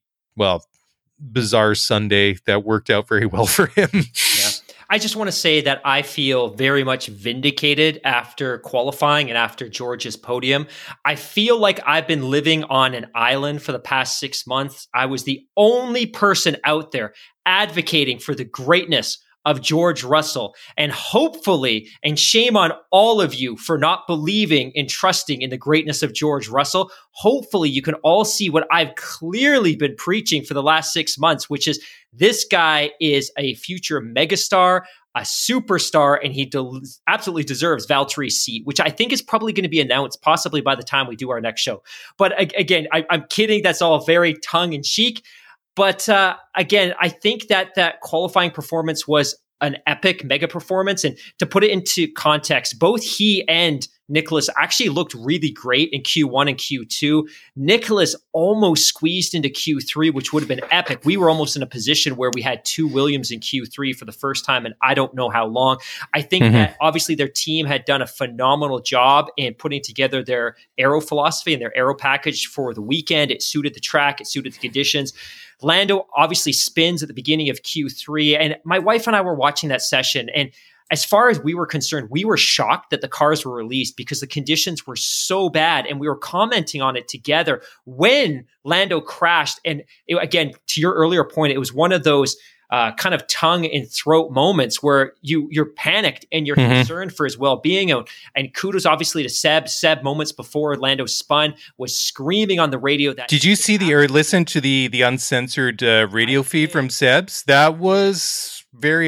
bizarre Sunday that worked out very well for him. Yeah. I just want to say that I feel very much vindicated after qualifying and after George's podium. I feel like I've been living on an island for the past 6 months. I was the only person out there advocating for the greatness of George Russell. And hopefully, and shame on all of you for not believing and trusting in the greatness of George Russell, hopefully you can all see what I've clearly been preaching for the last 6 months, which is this guy is a future megastar, a superstar, and he absolutely deserves Valtteri's seat, which I think is probably going to be announced possibly by the time we do our next show. But again, I'm kidding. That's all very tongue-in-cheek. But again, I think that qualifying performance was an epic mega performance. And to put it into context, both he and Nicholas actually looked really great in Q1 and Q2. Nicholas almost squeezed into Q3, which would have been epic. We were almost in a position where we had 2 Williams in Q3 for the first time, and I don't know how long. I think that obviously their team had done a phenomenal job in putting together their aero philosophy and their aero package for the weekend. It suited the track, it suited the conditions. Lando obviously spins at the beginning of Q3, and my wife and I were watching that session, and as far as we were concerned, we were shocked that the cars were released because the conditions were so bad, and we were commenting on it together when Lando crashed. And again, to your earlier point, it was one of those kind of tongue and throat moments where you're panicked and you're concerned for his well-being. And kudos obviously to Seb. Seb, moments before Lando spun, was screaming on the radio. Did you see or listen to the uncensored radio feed from Seb's? That was very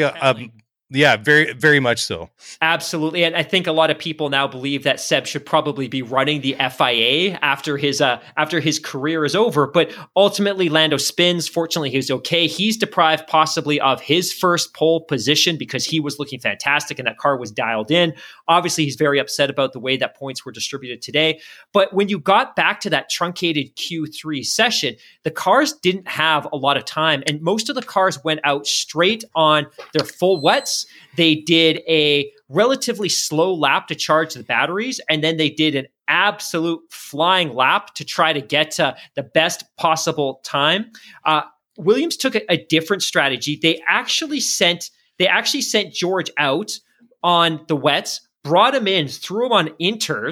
yeah, very, very much so. Absolutely. And I think a lot of people now believe that Seb should probably be running the FIA after his career is over. But ultimately, Lando spins. Fortunately, he's okay. He's deprived possibly of his first pole position because he was looking fantastic and that car was dialed in. Obviously, he's very upset about the way that points were distributed today. But when you got back to that truncated Q3 session, the cars didn't have a lot of time. And most of the cars went out straight on their full wets. They did a relatively slow lap to charge the batteries, and then they did an absolute flying lap to try to get to the best possible time. Williams took a different strategy. They actually sent George out on the wets, brought him in, threw him on inters,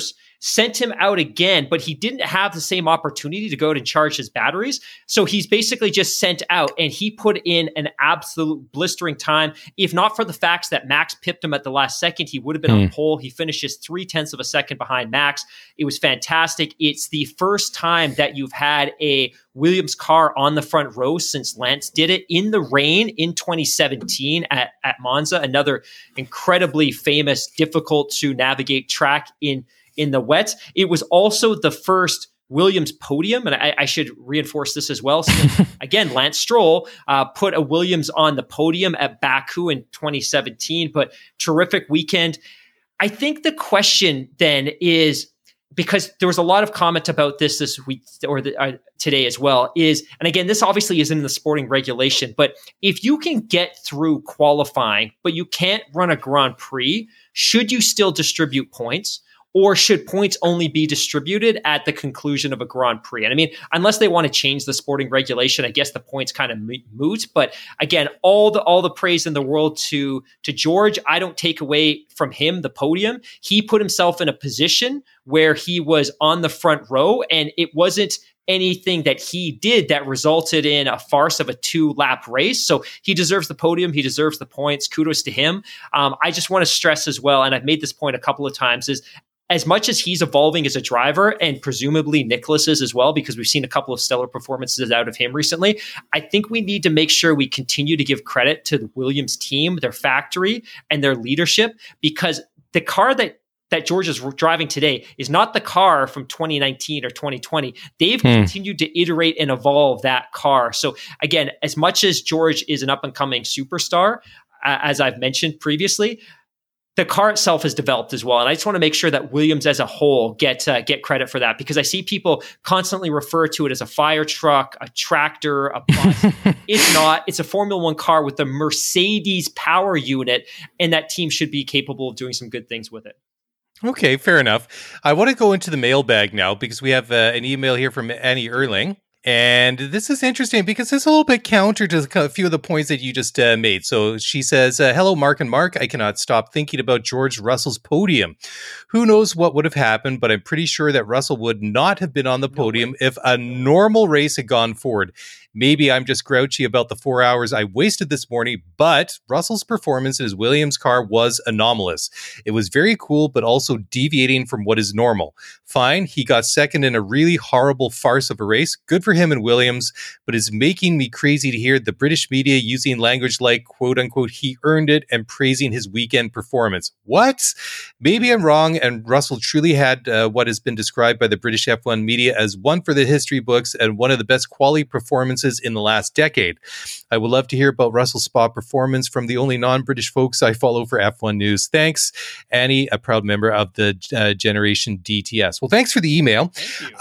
sent him out again, but he didn't have the same opportunity to go out and charge his batteries. So he's basically just sent out, and he put in an absolute blistering time. If not for the facts that Max pipped him at the last second, he would have been on pole. He finishes 0.3 of a second behind Max. It was fantastic. It's the first time that you've had a Williams car on the front row since Lance did it in the rain in 2017 at Monza, another incredibly famous, difficult to navigate track in the wet. It was also the first Williams podium, and I should reinforce this as well. So again, Lance Stroll put a Williams on the podium at Baku in 2017, but terrific weekend. I think the question then is, because there was a lot of comment about this week or today as well, is, and again, this obviously isn't in the sporting regulation, but if you can get through qualifying, but you can't run a Grand Prix, should you still distribute points? Or should points only be distributed at the conclusion of a Grand Prix? And I mean, unless they want to change the sporting regulation, I guess the points kind of moot. But again, all the praise in the world to George. I don't take away from him the podium. He put himself in a position where he was on the front row, and it wasn't anything that he did that resulted in a farce of a 2-lap race. So he deserves the podium. He deserves the points. Kudos to him. I just want to stress as well, and I've made this point a couple of times, is as much as he's evolving as a driver, and presumably Nicholas is as well, because we've seen a couple of stellar performances out of him recently, I think we need to make sure we continue to give credit to the Williams team, their factory, and their leadership, because the car that George is driving today is not the car from 2019 or 2020. They've continued to iterate and evolve that car. So again, as much as George is an up-and-coming superstar, as I've mentioned previously, the car itself has developed as well. And I just want to make sure that Williams as a whole get credit for that, because I see people constantly refer to it as a fire truck, a tractor, a bus. It's not. It's a Formula One car with a Mercedes power unit, and that team should be capable of doing some good things with it. Okay, fair enough. I want to go into the mailbag now, because we have an email here from Annie Erling. And this is interesting because it's a little bit counter to a few of the points that you just made. So she says, hello, Mark and Mark. I cannot stop thinking about George Russell's podium. Who knows what would have happened, but I'm pretty sure that Russell would not have been on the podium if a normal race had gone forward. Maybe I'm just grouchy about the 4 hours I wasted this morning, but Russell's performance in his Williams car was anomalous. It was very cool, but also deviating from what is normal. Fine, he got second in a really horrible farce of a race. Good for him and Williams, but it's making me crazy to hear the British media using language like, quote unquote, he earned it, and praising his weekend performance. What? Maybe I'm wrong, and Russell truly had what has been described by the British F1 media as one for the history books and one of the best quality performances in the last decade. I would love to hear about Russell's Spa performance from the only non-British folks I follow for F1 news. Thanks, Annie, a proud member of the Generation DTS. Well, thanks for the email.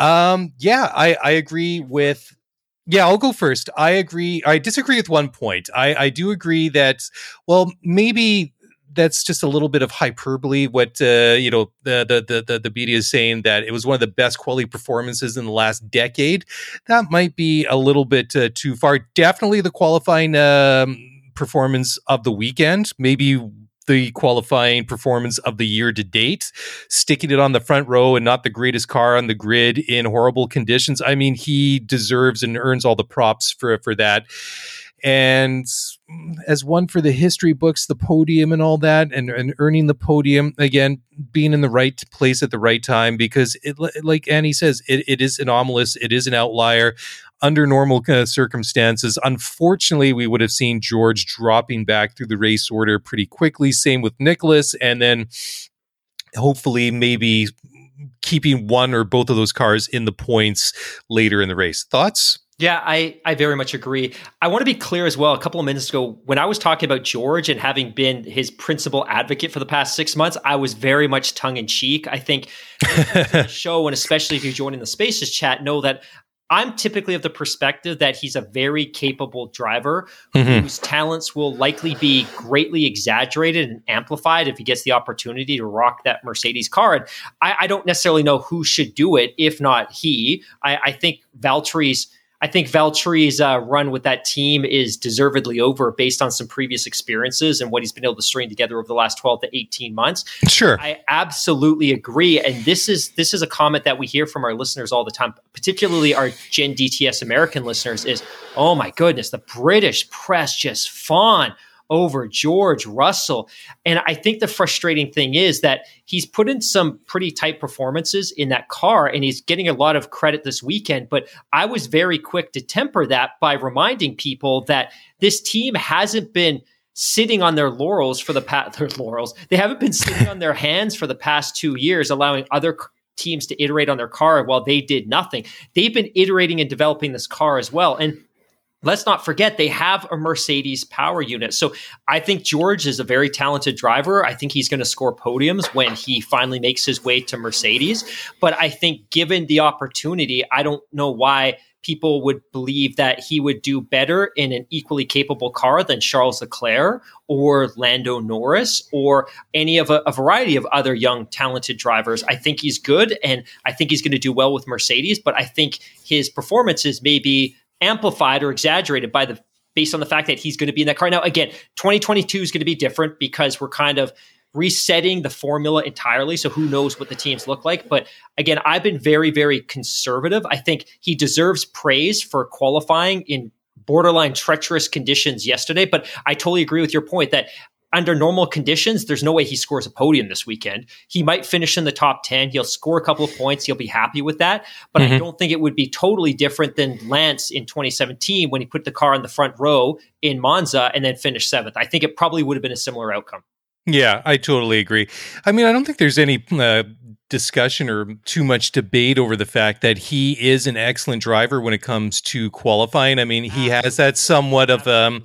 I agree with... Yeah, I'll go first. I agree. I disagree with one point. I do agree that, well, maybe that's just a little bit of hyperbole. What the media is saying, that it was one of the best quality performances in the last decade. That might be a little bit too far. Definitely the qualifying performance of the weekend. Maybe the qualifying performance of the year to date, sticking it on the front row and not the greatest car on the grid in horrible conditions. I mean, he deserves and earns all the props for that. And as one for the history books, the podium and all that, and earning the podium, again, being in the right place at the right time, because it, like Annie says, it is anomalous. It is an outlier under normal circumstances. Unfortunately, we would have seen George dropping back through the race order pretty quickly. Same with Nicholas. And then hopefully maybe keeping one or both of those cars in the points later in the race. Thoughts? Yeah, I very much agree. I want to be clear as well. A couple of minutes ago, when I was talking about George and having been his principal advocate for the past 6 months, I was very much tongue-in-cheek. I think the show, and especially if you're joining the Spaces chat, know that I'm typically of the perspective that he's a very capable driver whose talents will likely be greatly exaggerated and amplified if he gets the opportunity to rock that Mercedes car. And I don't necessarily know who should do it, if not he. I think Valtteri's I think Valtteri's run with that team is deservedly over based on some previous experiences and what he's been able to string together over the last 12 to 18 months. Sure. I absolutely agree. And this is a comment that we hear from our listeners all the time, particularly our Gen DTS American listeners is, oh my goodness, the British press just fawn over George Russell. And I think the frustrating thing is that he's put in some pretty tight performances in that car and he's getting a lot of credit this weekend. But I was very quick to temper that by reminding people that this team hasn't been sitting on their laurels for They haven't been sitting on their hands for the past 2 years, allowing other teams to iterate on their car while they did nothing. They've been iterating and developing this car as well. And let's not forget, they have a Mercedes power unit. So I think George is a very talented driver. I think he's going to score podiums when he finally makes his way to Mercedes. But I think given the opportunity, I don't know why people would believe that he would do better in an equally capable car than Charles Leclerc or Lando Norris or any of a variety of other young, talented drivers. I think he's good, and I think he's going to do well with Mercedes, but I think his performances may be amplified or exaggerated based on the fact that he's going to be in that car. Now, again, 2022 is going to be different because we're kind of resetting the formula entirely. So who knows what the teams look like. But again, I've been very, very conservative. I think he deserves praise for qualifying in borderline treacherous conditions yesterday. But I totally agree with your point that under normal conditions, there's no way he scores a podium this weekend. He might finish in the top 10. He'll score a couple of points. He'll be happy with that. But I don't think it would be totally different than Lance in 2017 when he put the car in the front row in Monza and then finished 7th. I think it probably would have been a similar outcome. Yeah, I totally agree. I mean, I don't think there's any discussion or too much debate over the fact that he is an excellent driver when it comes to qualifying. I mean, he has that somewhat of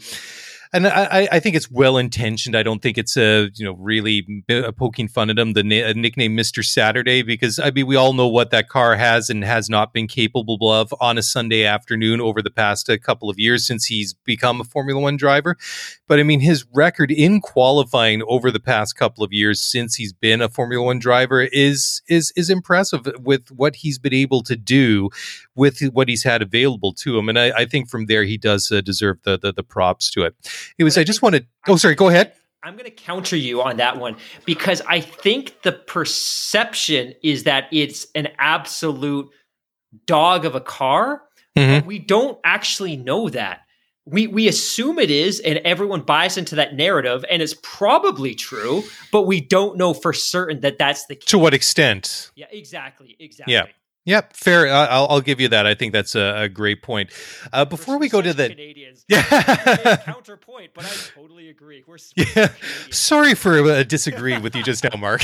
and I think it's well intentioned. I don't think it's really poking fun at him. The nickname Mr. Saturday, because I mean we all know what that car has and has not been capable of on a Sunday afternoon over the past couple of years since he's become a Formula One driver. But I mean his record in qualifying over the past couple of years since he's been a Formula One driver is impressive with what he's been able to do with what he's had available to him. And I think from there he does deserve the props to it. Anyways, I just wanted... Oh, sorry, go ahead. I'm going to counter you on that one because I think the perception is that it's an absolute dog of a car, but we don't actually know that. We assume it is, and everyone buys into that narrative, and it's probably true, but we don't know for certain that that's the case. To what extent? Yeah, exactly. Yeah. Yep, fair. I'll give you that. I think that's a great point. Before we go to the Canadians, counterpoint, but I totally agree. Sorry for disagreeing with you just now, Mark.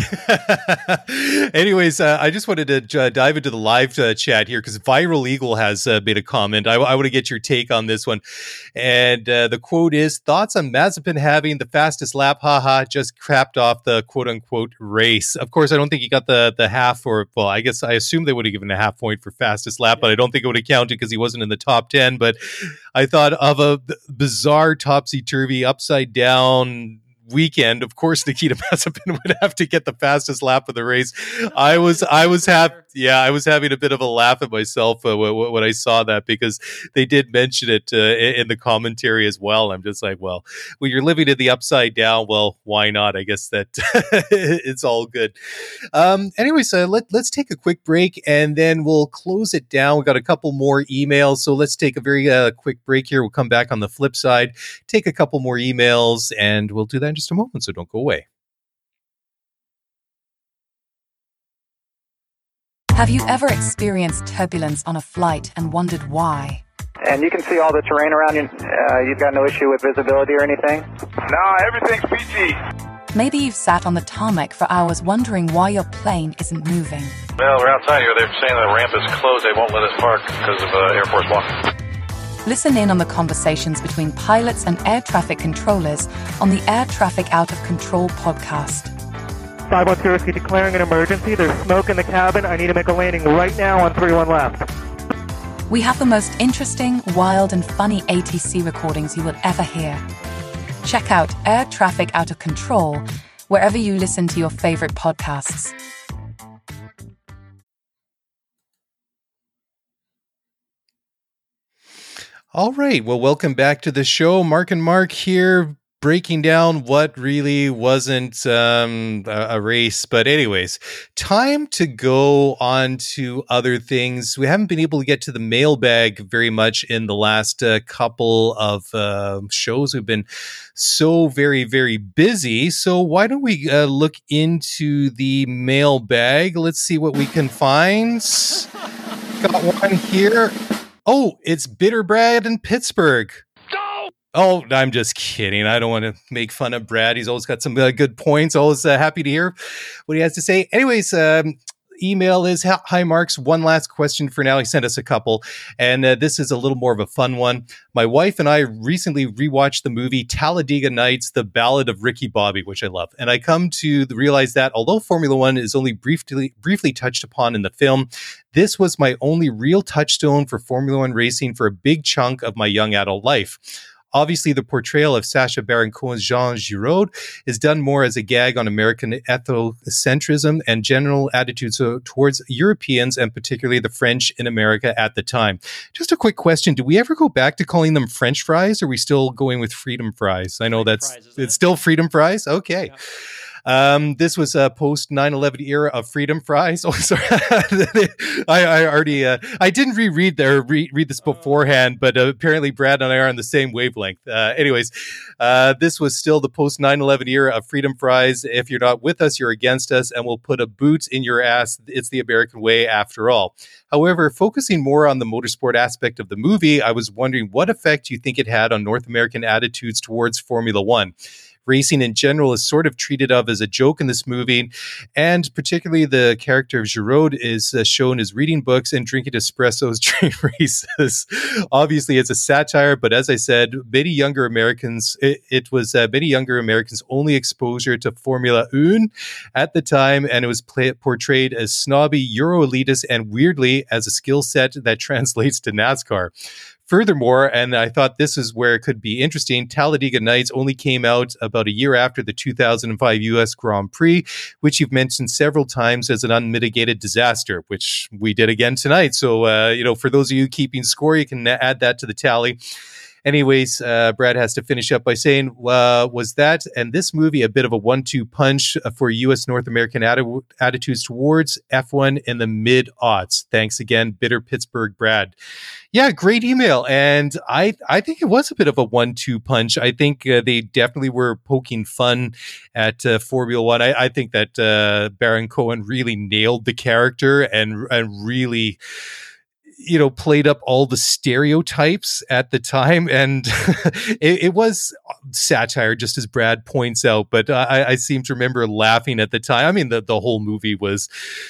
Anyways, I just wanted to dive into the live chat here because Viral Eagle has made a comment. I want to get your take on this one, and the quote is: "Thoughts on Mazepin having the fastest lap? Haha, just crapped off the quote unquote race." Of course, I don't think he got the half, or well, I assume they would have given a half point for fastest lap, but I don't think it would have counted because he wasn't in the top 10. But I thought of a bizarre topsy-turvy upside down weekend. Of course, Nikita Mazepin would have to get the fastest lap of the race. I was having a bit of a laugh at myself when I saw that because they did mention it in the commentary as well. I'm just like, well, when you're living in the upside down, well, why not? I guess that it's all good. Anyways, let's take a quick break and then we'll close it down. We've got a couple more emails, so let's take a very quick break here. We'll come back on the flip side, take a couple more emails, and we'll do that in just a moment, so don't go away. Have you ever experienced turbulence on a flight and wondered why? And you can see all the terrain around you. You've got no issue with visibility or anything? No, everything's peachy. Maybe you've sat on the tarmac for hours wondering why your plane isn't moving. Well, we're outside here. They're saying the ramp is closed. They won't let us park because of Air Force One. Listen in on the conversations between pilots and air traffic controllers on the Air Traffic Out of Control podcast. 510 declaring an emergency. There's smoke in the cabin. I need to make a landing right now on 31 left. We have the most interesting, wild, and funny ATC recordings you will ever hear. Check out Air Traffic Out of Control wherever you listen to your favorite podcasts. All right. Well, welcome back to the show. Mark and Mark here, breaking down what really wasn't a race. But anyways, time to go on to other things. We haven't been able to get to the mailbag very much in the last couple of shows. We've been so very, very busy. So why don't we look into the mailbag? Let's see what we can find. Got one here. Oh, it's Bitter Brad in Pittsburgh. No! Oh, I'm just kidding. I don't want to make fun of Brad. He's always got some good points. Always happy to hear what he has to say. Anyways, email is, hi, Marks. One last question for now. He sent us a couple, and this is a little more of a fun one. My wife and I recently rewatched the movie Talladega Nights, The Ballad of Ricky Bobby, which I love. And I come to realize that although Formula One is only briefly touched upon in the film, this was my only real touchstone for Formula One racing for a big chunk of my young adult life. Obviously, the portrayal of Sacha Baron Cohen's Jean Giraud is done more as a gag on American ethnocentrism and general attitudes towards Europeans, and particularly the French in America at the time. Just a quick question. Do we ever go back to calling them French fries, or are we still going with freedom fries? I know it's still freedom fries. Okay. Yeah. This was a post 9/11 era of freedom fries. Oh, sorry. I already, I didn't read this beforehand, but apparently Brad and I are on the same wavelength. Anyways, this was still the post 9/11 era of freedom fries. If you're not with us, you're against us, and we'll put a boot in your ass. It's the American way after all. However, focusing more on the motorsport aspect of the movie, I was wondering what effect you think it had on North American attitudes towards Formula One. Racing in general is sort of treated of as a joke in this movie, and particularly the character of Giraud is shown as reading books and drinking espressos during races. Obviously, it's a satire, but as I said, many younger Americans, it was many younger Americans' only exposure to Formula One at the time, and it was portrayed as snobby Euro elitist and weirdly as a skill set that translates to NASCAR. Furthermore, and I thought this is where it could be interesting, Talladega Nights only came out about a year after the 2005 U.S. Grand Prix, which you've mentioned several times as an unmitigated disaster, which we did again tonight. So, for those of you keeping score, you can add that to the tally. Anyways, Brad has to finish up by saying, was that and this movie a bit of a 1-2 punch for U.S. North American attitudes towards F1 in the mid-aughts? Thanks again, Bitter Pittsburgh Brad. Yeah, great email. And I think it was a bit of a 1-2 punch. I think they definitely were poking fun at Formula One. I think that Baron Cohen really nailed the character and really played up all the stereotypes at the time. And it was satire, just as Brad points out. But I seem to remember laughing at the time. I mean, the whole movie was,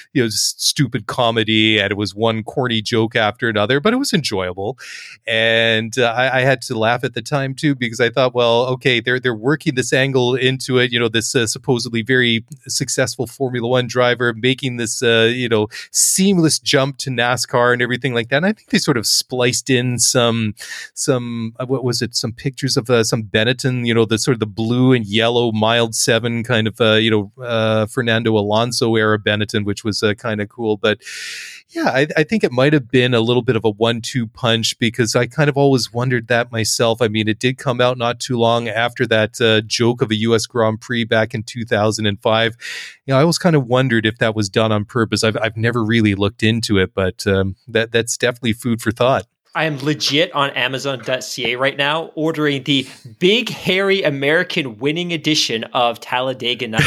stupid comedy, and it was one corny joke after another, but it was enjoyable. And I had to laugh at the time too, because I thought, well, okay, they're working this angle into it. This supposedly very successful Formula One driver making this, seamless jump to NASCAR and everything like that. And I think they sort of spliced in some what was it? Some pictures of some Benetton, the sort of the blue and yellow mild 7 kind of Fernando Alonso era Benetton, which was kind of cool. But yeah, I think it might have been a little bit of a 1-2 punch, because I kind of always wondered that myself. I mean, it did come out not too long after that joke of a U.S. Grand Prix back in 2005. I always kind of wondered if that was done on purpose. I've never really looked into it, but that's definitely food for thought. I am legit on Amazon.ca right now ordering the big, hairy American winning edition of Talladega Nights.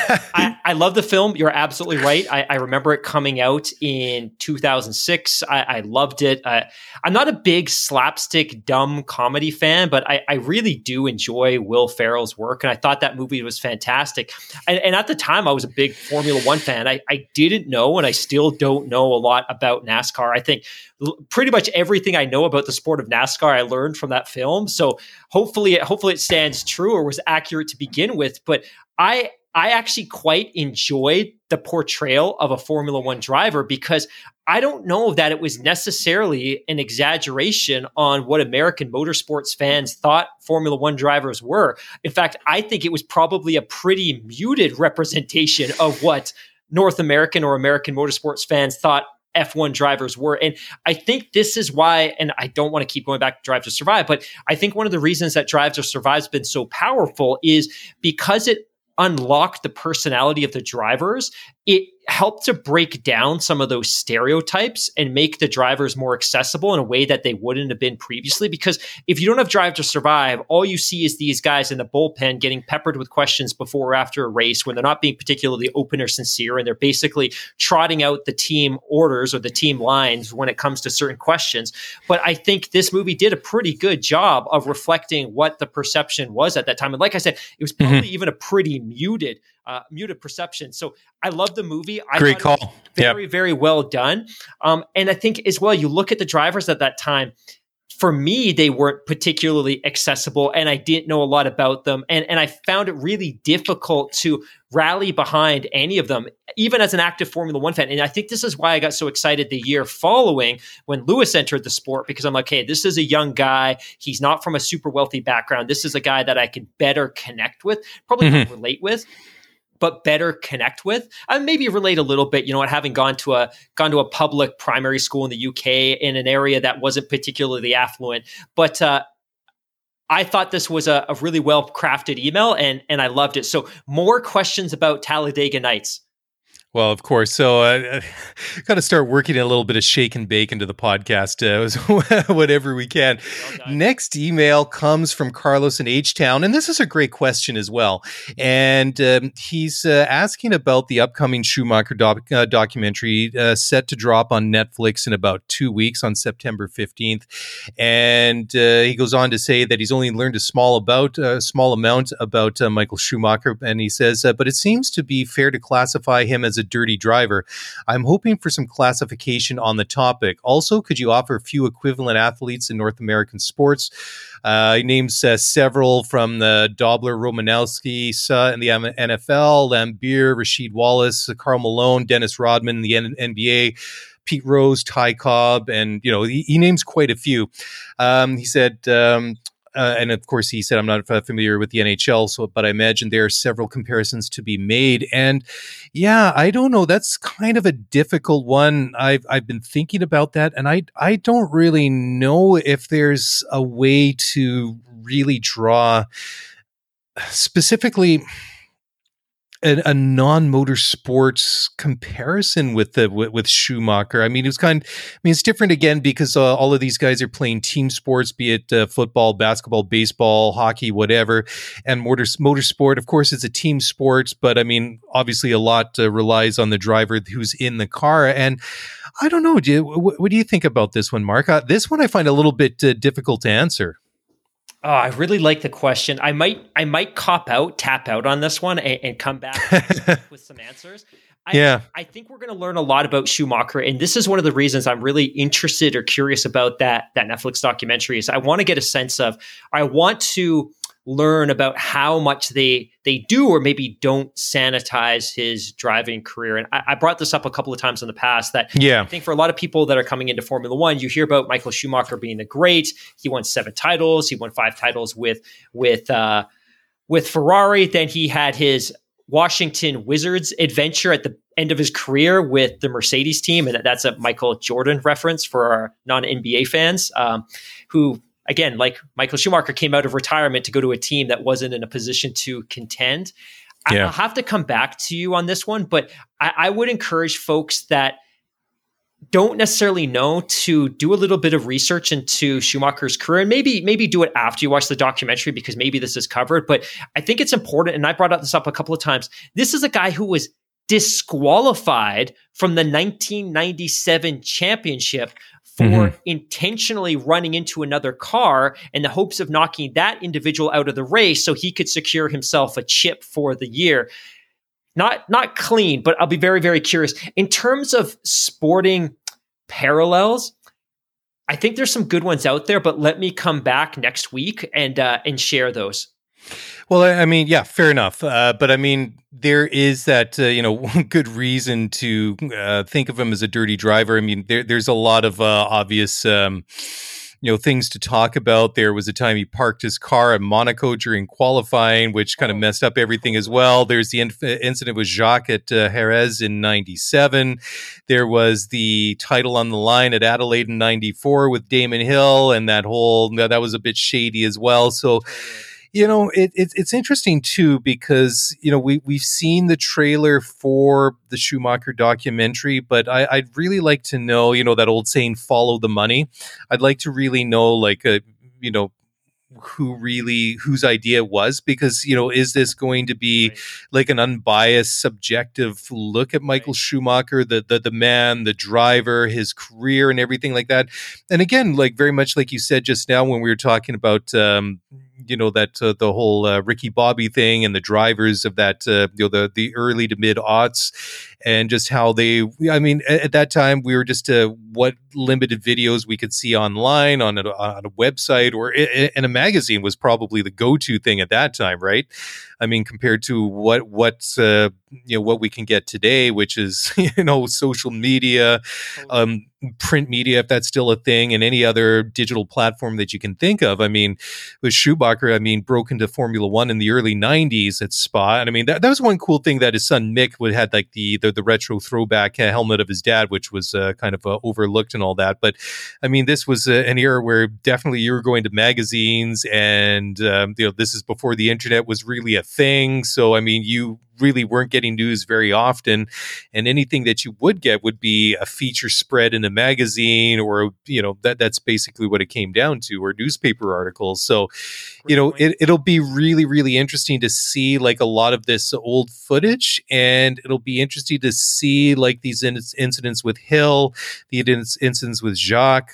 I love the film. You're absolutely right. I remember it coming out in 2006. I loved it. I'm not a big slapstick, dumb comedy fan, but I really do enjoy Will Ferrell's work. And I thought that movie was fantastic. And at the time, I was a big Formula One fan. I didn't know, and I still don't know a lot about NASCAR. I think pretty much everything I know about the sport of NASCAR I learned from that film. So hopefully it stands true or was accurate to begin with. But I actually quite enjoyed the portrayal of a Formula One driver, because I don't know that it was necessarily an exaggeration on what American motorsports fans thought Formula One drivers were. In fact, I think it was probably a pretty muted representation of what North American or American motorsports fans thought F1 drivers were. And I think this is why, and I don't want to keep going back to Drive to Survive, but I think one of the reasons that Drive to Survive has been so powerful is because it unlocked the personality of the drivers. It helped to break down some of those stereotypes and make the drivers more accessible in a way that they wouldn't have been previously. Because if you don't have Drive to Survive, all you see is these guys in the bullpen getting peppered with questions before or after a race when they're not being particularly open or sincere, and they're basically trotting out the team orders or the team lines when it comes to certain questions. But I think this movie did a pretty good job of reflecting what the perception was at that time. And like I said, it was probably even a pretty muted perception. So I love the movie. Great call. Very, very well done. And I think as well, you look at the drivers at that time. For me, they weren't particularly accessible, and I didn't know a lot about them. And I found it really difficult to rally behind any of them, even as an active Formula One fan. And I think this is why I got so excited the year following when Lewis entered the sport, because I'm like, hey, this is a young guy. He's not from a super wealthy background. This is a guy that I can better connect with, probably not relate with, but better connect with, and maybe relate a little bit, having gone to a public primary school in the UK in an area that wasn't particularly affluent. But I thought this was a really well-crafted email, and I loved it. So more questions about Talladega Nights. Well, of course. So got to start working a little bit of shake and bake into the podcast, whatever we can. Well, next email comes from Carlos in H-Town, and this is a great question as well. And he's asking about the upcoming Schumacher documentary set to drop on Netflix in about 2 weeks on September 15th. And he goes on to say that he's only learned a small amount about Michael Schumacher. And he says, but it seems to be fair to classify him as a dirty driver. I'm hoping for some classification on the topic. Also, could you offer a few equivalent athletes in North American sports? He names several from the Dobler, Romanowski in the NFL, Lambier, Rasheed Wallace, Karl Malone, Dennis Rodman in the NBA, Pete Rose, Ty Cobb, and he names quite a few. He said, and of course, he said, I'm not familiar with the NHL, but I imagine there are several comparisons to be made. And yeah, I don't know. That's kind of a difficult one. I've been thinking about that, and I don't really know if there's a way to really draw specifically a non-motorsports comparison with Schumacher. I mean, it's different again because all of these guys are playing team sports, be it football, basketball, baseball, hockey, whatever. And motorsport, of course, is a team sport, but I mean, obviously a lot relies on the driver who's in the car. And I don't know. What do you think about this one, Mark? This one I find a little bit difficult to answer. Oh, I really like the question. I might tap out on this one and come back with some answers. I think we're going to learn a lot about Schumacher, and this is one of the reasons I'm really interested or curious about that Netflix documentary. Is I want to get a sense of, I want to learn about how much they do or maybe don't sanitize his driving career. And I brought this up a couple of times in the past that I think for a lot of people that are coming into Formula One, you hear about Michael Schumacher being the great. He won 7 titles. He won 5 titles with Ferrari. Then he had his Washington Wizards adventure at the end of his career with the Mercedes team. And that's a Michael Jordan reference for our non-NBA fans who, again, like Michael Schumacher, came out of retirement to go to a team that wasn't in a position to contend. I'll have to come back to you on this one, but I would encourage folks that don't necessarily know to do a little bit of research into Schumacher's career, and maybe do it after you watch the documentary, because maybe this is covered. But I think it's important, and I brought this up a couple of times. This is a guy who was disqualified from the 1997 championship for intentionally running into another car in the hopes of knocking that individual out of the race so he could secure himself a chip for the year. Not clean, but I'll be very, very curious. In terms of sporting parallels, I think there's some good ones out there, but let me come back next week and share those. Well, I mean, yeah, fair enough. But I mean, there is that, good reason to think of him as a dirty driver. I mean, there's a lot of obvious, things to talk about. There was a time he parked his car at Monaco during qualifying, which kind of messed up everything as well. There's the incident with Jacques at Jerez in 97. There was the title on the line at Adelaide in 94 with Damon Hill, and that was a bit shady as well. So, it's interesting too, because, we've seen the trailer for the Schumacher documentary, but I'd really like to know, that old saying, follow the money. I'd like to really know, whose idea it was, because, is this going to be like an unbiased, subjective look at Michael Schumacher, the man, the driver, his career and everything like that? And again, like very much like you said just now when we were talking about, the whole Ricky Bobby thing and the drivers of that, the early to mid aughts, and just how at that time we were just what limited videos we could see online on a website or in a magazine was probably the go-to thing at that time, right? I mean, compared to what we can get today, which is, social media, print media, if that's still a thing, and any other digital platform that you can think of. I mean, with Schumacher, broke into Formula One in the early 90s at Spa. And that was one cool thing, that his son Mick had like the retro throwback helmet of his dad, which was kind of overlooked and all that. But this was an era where definitely you were going to magazines, and this is before the internet was really a thing. So you really weren't getting news very often, and anything that you would get would be a feature spread in a magazine, or that's basically what it came down to, or newspaper articles. So it'll be really, really interesting to see like a lot of this old footage, and it'll be interesting to see like these incidents with Hill, the incidents with Jacques,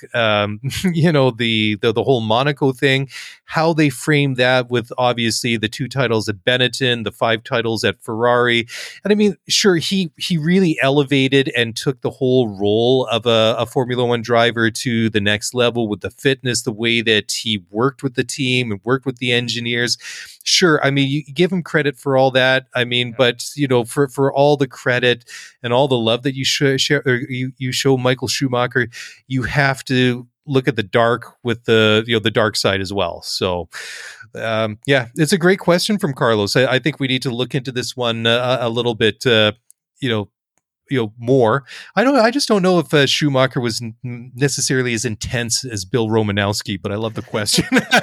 the whole Monaco thing, how they frame that with obviously the 2 titles at Benetton, the 5 titles at Ferrari. And sure, he really elevated and took the whole role of a Formula One driver to the next level with the fitness, the way that he worked with the team and worked with the engineers. Sure, you give him credit for all that. But for all the credit and all the love that you show Michael Schumacher, you have to look at the dark with the dark side as well. So it's a great question from Carlos. I think we need to look into this one a little bit more. I just don't know if Schumacher was necessarily as intense as Bill Romanowski, but I love the question.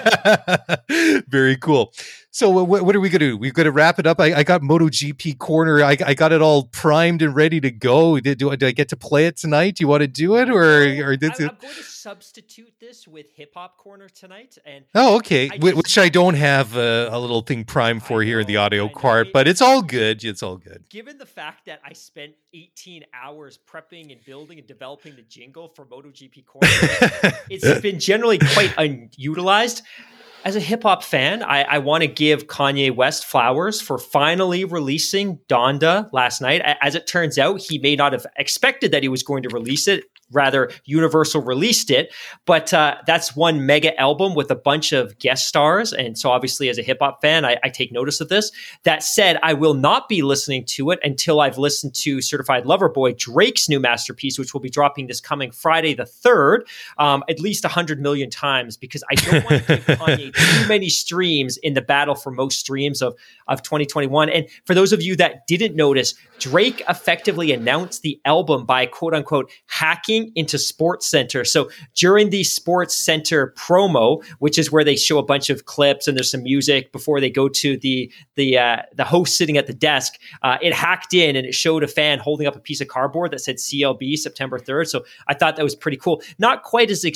Very cool. So what are we going to do? We've got to wrap it up. I got MotoGP Corner. I got it all primed and ready to go. Do I get to play it tonight? Do you want to do it? I'm going to substitute this with Hip Hop Corner tonight. And okay. Which I don't have a little thing primed for here in the audio cart, but it's all good. It's all good. Given the fact that I spent 18 hours prepping and building and developing the jingle for MotoGP Corner, it's been generally quite unutilized. As a hip-hop fan, I want to give Kanye West flowers for finally releasing Donda last night. As it turns out, he may not have expected that he was going to release it. Rather, Universal released it, but that's one mega album with a bunch of guest stars. And so obviously as a hip hop fan, I take notice of this. That said, I will not be listening to it until I've listened to Certified Lover Boy, Drake's new masterpiece, which will be dropping this coming Friday the 3rd, at least 100 million times, because I don't want to give Kanye too many streams in the battle for most streams of 2021. And for those of you that didn't notice, Drake effectively announced the album by quote unquote hacking into Sports Center. So during the Sports Center promo, which is where they show a bunch of clips and there's some music before they go to the host sitting at the desk, it hacked in and it showed a fan holding up a piece of cardboard that said CLB September 3rd. So I thought that was pretty cool. Not quite as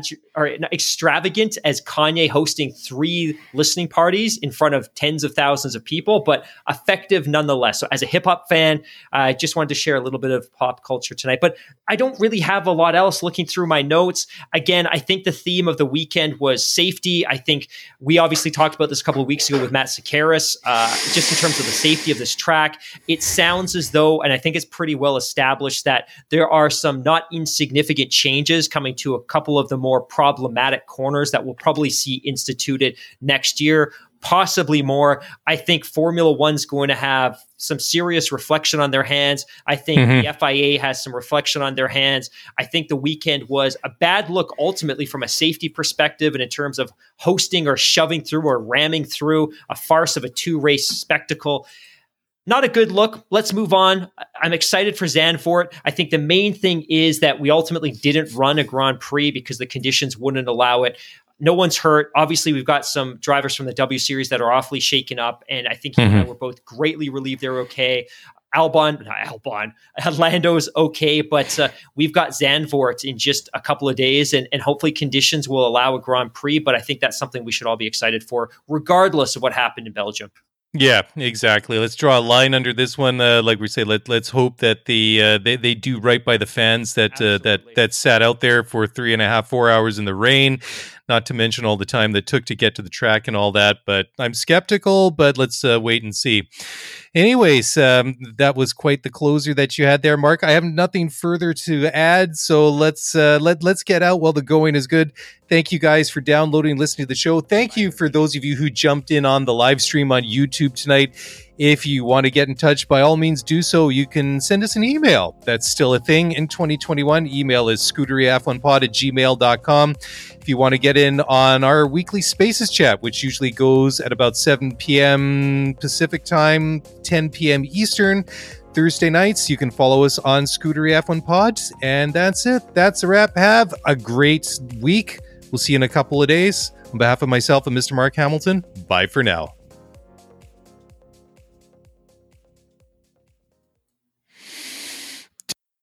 extravagant as Kanye hosting 3 listening parties in front of tens of thousands of people, but effective nonetheless. So as a hip hop fan, I just wanted to share a little bit of pop culture tonight, but I don't really have a lot else. Looking through my notes, again, I think the theme of the weekend was safety. I think we obviously talked about this a couple of weeks ago with Matt Sakaris, just in terms of the safety of this track. It sounds as though, and I think it's pretty well established, that there are some not insignificant changes coming to a couple of the more problematic corners that we'll probably see instituted next year. possibly more. I think Formula One's going to have some serious reflection on their hands. I think the FIA has some reflection on their hands. I think the weekend was a bad look ultimately from a safety perspective and in terms of hosting or shoving through or ramming through a farce of a 2-race spectacle. Not a good look. Let's move on. I'm excited for Zandvoort. I think the main thing is that we ultimately didn't run a Grand Prix because the conditions wouldn't allow it. No one's hurt. Obviously, we've got some drivers from the W Series that are awfully shaken up, and I think you and I were both greatly relieved they're okay. Lando's okay, but we've got Zandvoort in just a couple of days, and hopefully conditions will allow a Grand Prix, but I think that's something we should all be excited for, regardless of what happened in Belgium. Yeah, exactly. Let's draw a line under this one. Like we say, let's hope that they do right by the fans that sat out there for 3.5-4 hours in the rain. Not to mention all the time that took to get to the track and all that. But I'm skeptical. But let's wait and see. Anyways, that was quite the closer that you had there, Mark. I have nothing further to add, so let's get out while the going is good. Thank you guys for downloading and listening to the show. Thank you for those of you who jumped in on the live stream on YouTube tonight. If you want to get in touch, by all means do so. You can send us an email. That's still a thing in 2021. Email is scooteryf1pod@gmail.com. If you want to get in on our weekly Spaces chat, which usually goes at about 7 p.m. Pacific time, 10 p.m. Eastern, Thursday nights, you can follow us on Scootery F1 Pod. And that's it. That's a wrap. Have a great week. We'll see you in a couple of days. On behalf of myself and Mr. Mark Hamilton, bye for now.